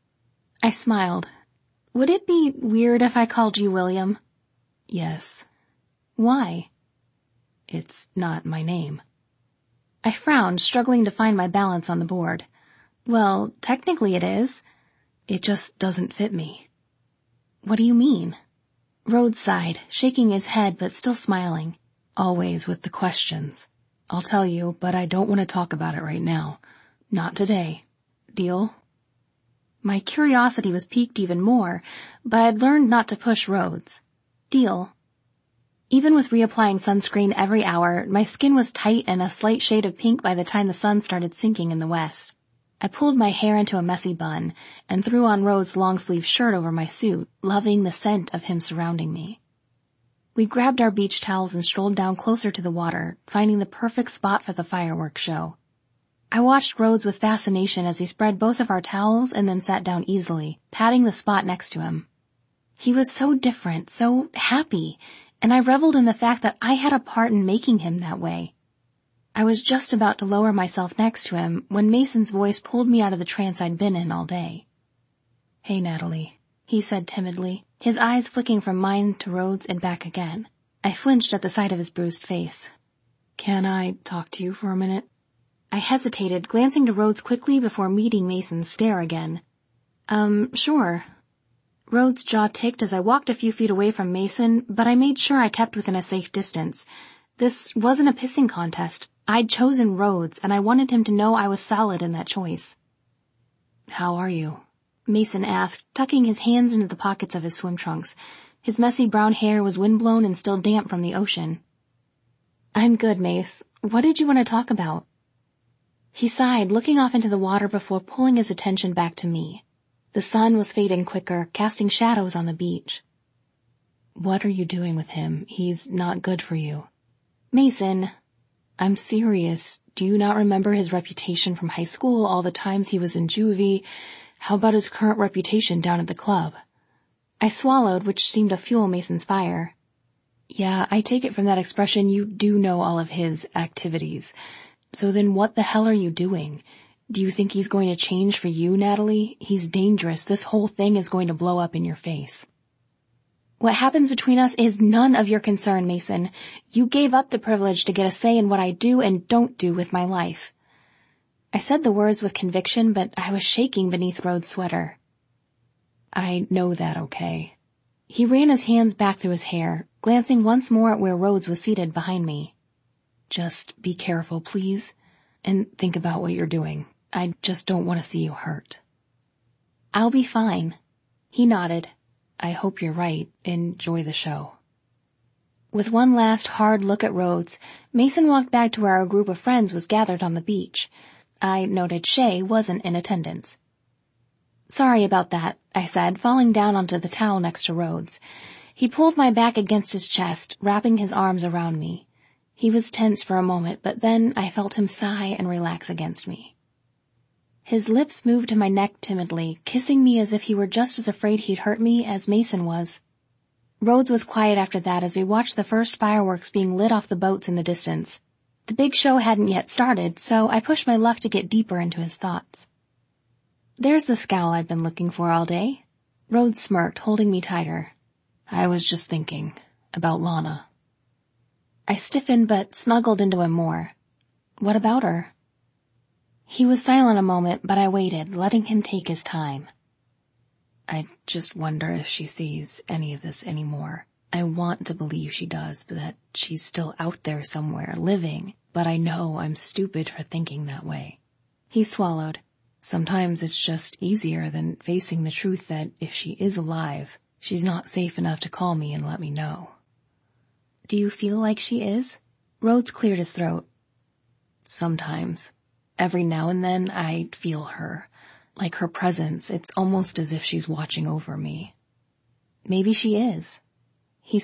I smiled. Would it be weird if I called you William? Yes. Why? It's not my name. I frowned, struggling to find my balance on the board. Well, technically it is. It just doesn't fit me. What do you mean? Rhodes sighed, shaking his head but still smiling. Always with the questions. I'll tell you, but I don't want to talk about it right now. Not today. Deal? My curiosity was piqued even more, but I'd learned not to push Rhodes. Deal. Even with reapplying sunscreen every hour, my skin was tight and a slight shade of pink by the time the sun started sinking in the west. I pulled my hair into a messy bun and threw on Rhodes' long-sleeve shirt over my suit, loving the scent of him surrounding me. We grabbed our beach towels and strolled down closer to the water, finding the perfect spot for the fireworks show. I watched Rhodes with fascination as he spread both of our towels and then sat down easily, patting the spot next to him. He was so different, so happy, and I reveled in the fact that I had a part in making him that way. I was just about to lower myself next to him when Mason's voice pulled me out of the trance I'd been in all day. Hey, Natalie, he said timidly, his eyes flicking from mine to Rhodes and back again. I flinched at the sight of his bruised face. Can I talk to you for a minute? I hesitated, glancing to Rhodes quickly before meeting Mason's stare again. Sure. Rhodes' jaw ticked as I walked a few feet away from Mason, but I made sure I kept within a safe distance. This wasn't a pissing contest. I'd chosen Rhodes, and I wanted him to know I was solid in that choice. How are you? Mason asked, tucking his hands into the pockets of his swim trunks. His messy brown hair was windblown and still damp from the ocean. I'm good, Mace. What did you want to talk about? He sighed, looking off into the water before pulling his attention back to me. The sun was fading quicker, casting shadows on the beach. What are you doing with him? He's not good for you. Mason. I'm serious. Do you not remember his reputation from high school, all the times he was in juvie? How about his current reputation down at the club? I swallowed, which seemed to fuel Mason's fire. Yeah, I take it from that expression you do know all of his activities. So then what the hell are you doing? Do you think he's going to change for you, Natalie? He's dangerous. This whole thing is going to blow up in your face. What happens between us is none of your concern, Mason. You gave up the privilege to get a say in what I do and don't do with my life. I said the words with conviction, but I was shaking beneath Rhodes' sweater. I know that, okay. He ran his hands back through his hair, glancing once more at where Rhodes was seated behind me. Just be careful, please, and think about what you're doing. I just don't want to see you hurt. I'll be fine. He nodded. I hope you're right. Enjoy the show. With one last hard look at Rhodes, Mason walked back to where our group of friends was gathered on the beach. I noted Shay wasn't in attendance. Sorry about that, I said, falling down onto the towel next to Rhodes. He pulled my back against his chest, wrapping his arms around me. He was tense for a moment, but then I felt him sigh and relax against me. His lips moved to my neck timidly, kissing me as if he were just as afraid he'd hurt me as Mason was. Rhodes was quiet after that as we watched the first fireworks being lit off the boats in the distance. The big show hadn't yet started, so I pushed my luck to get deeper into his thoughts. There's the scowl I've been looking for all day. Rhodes smirked, holding me tighter. I was just thinking about Lana. I stiffened but snuggled into him more. What about her? He was silent a moment, but I waited, letting him take his time. I just wonder if she sees any of this anymore. I want to believe she does, but that she's still out there somewhere, living, but I know I'm stupid for thinking that way. He swallowed. Sometimes it's just easier than facing the truth that if she is alive, she's not safe enough to call me and let me know. Do you feel like she is? Rhodes cleared his throat. Sometimes. Every now and then I feel her. Like her presence, it's almost as if she's watching over me. Maybe she is.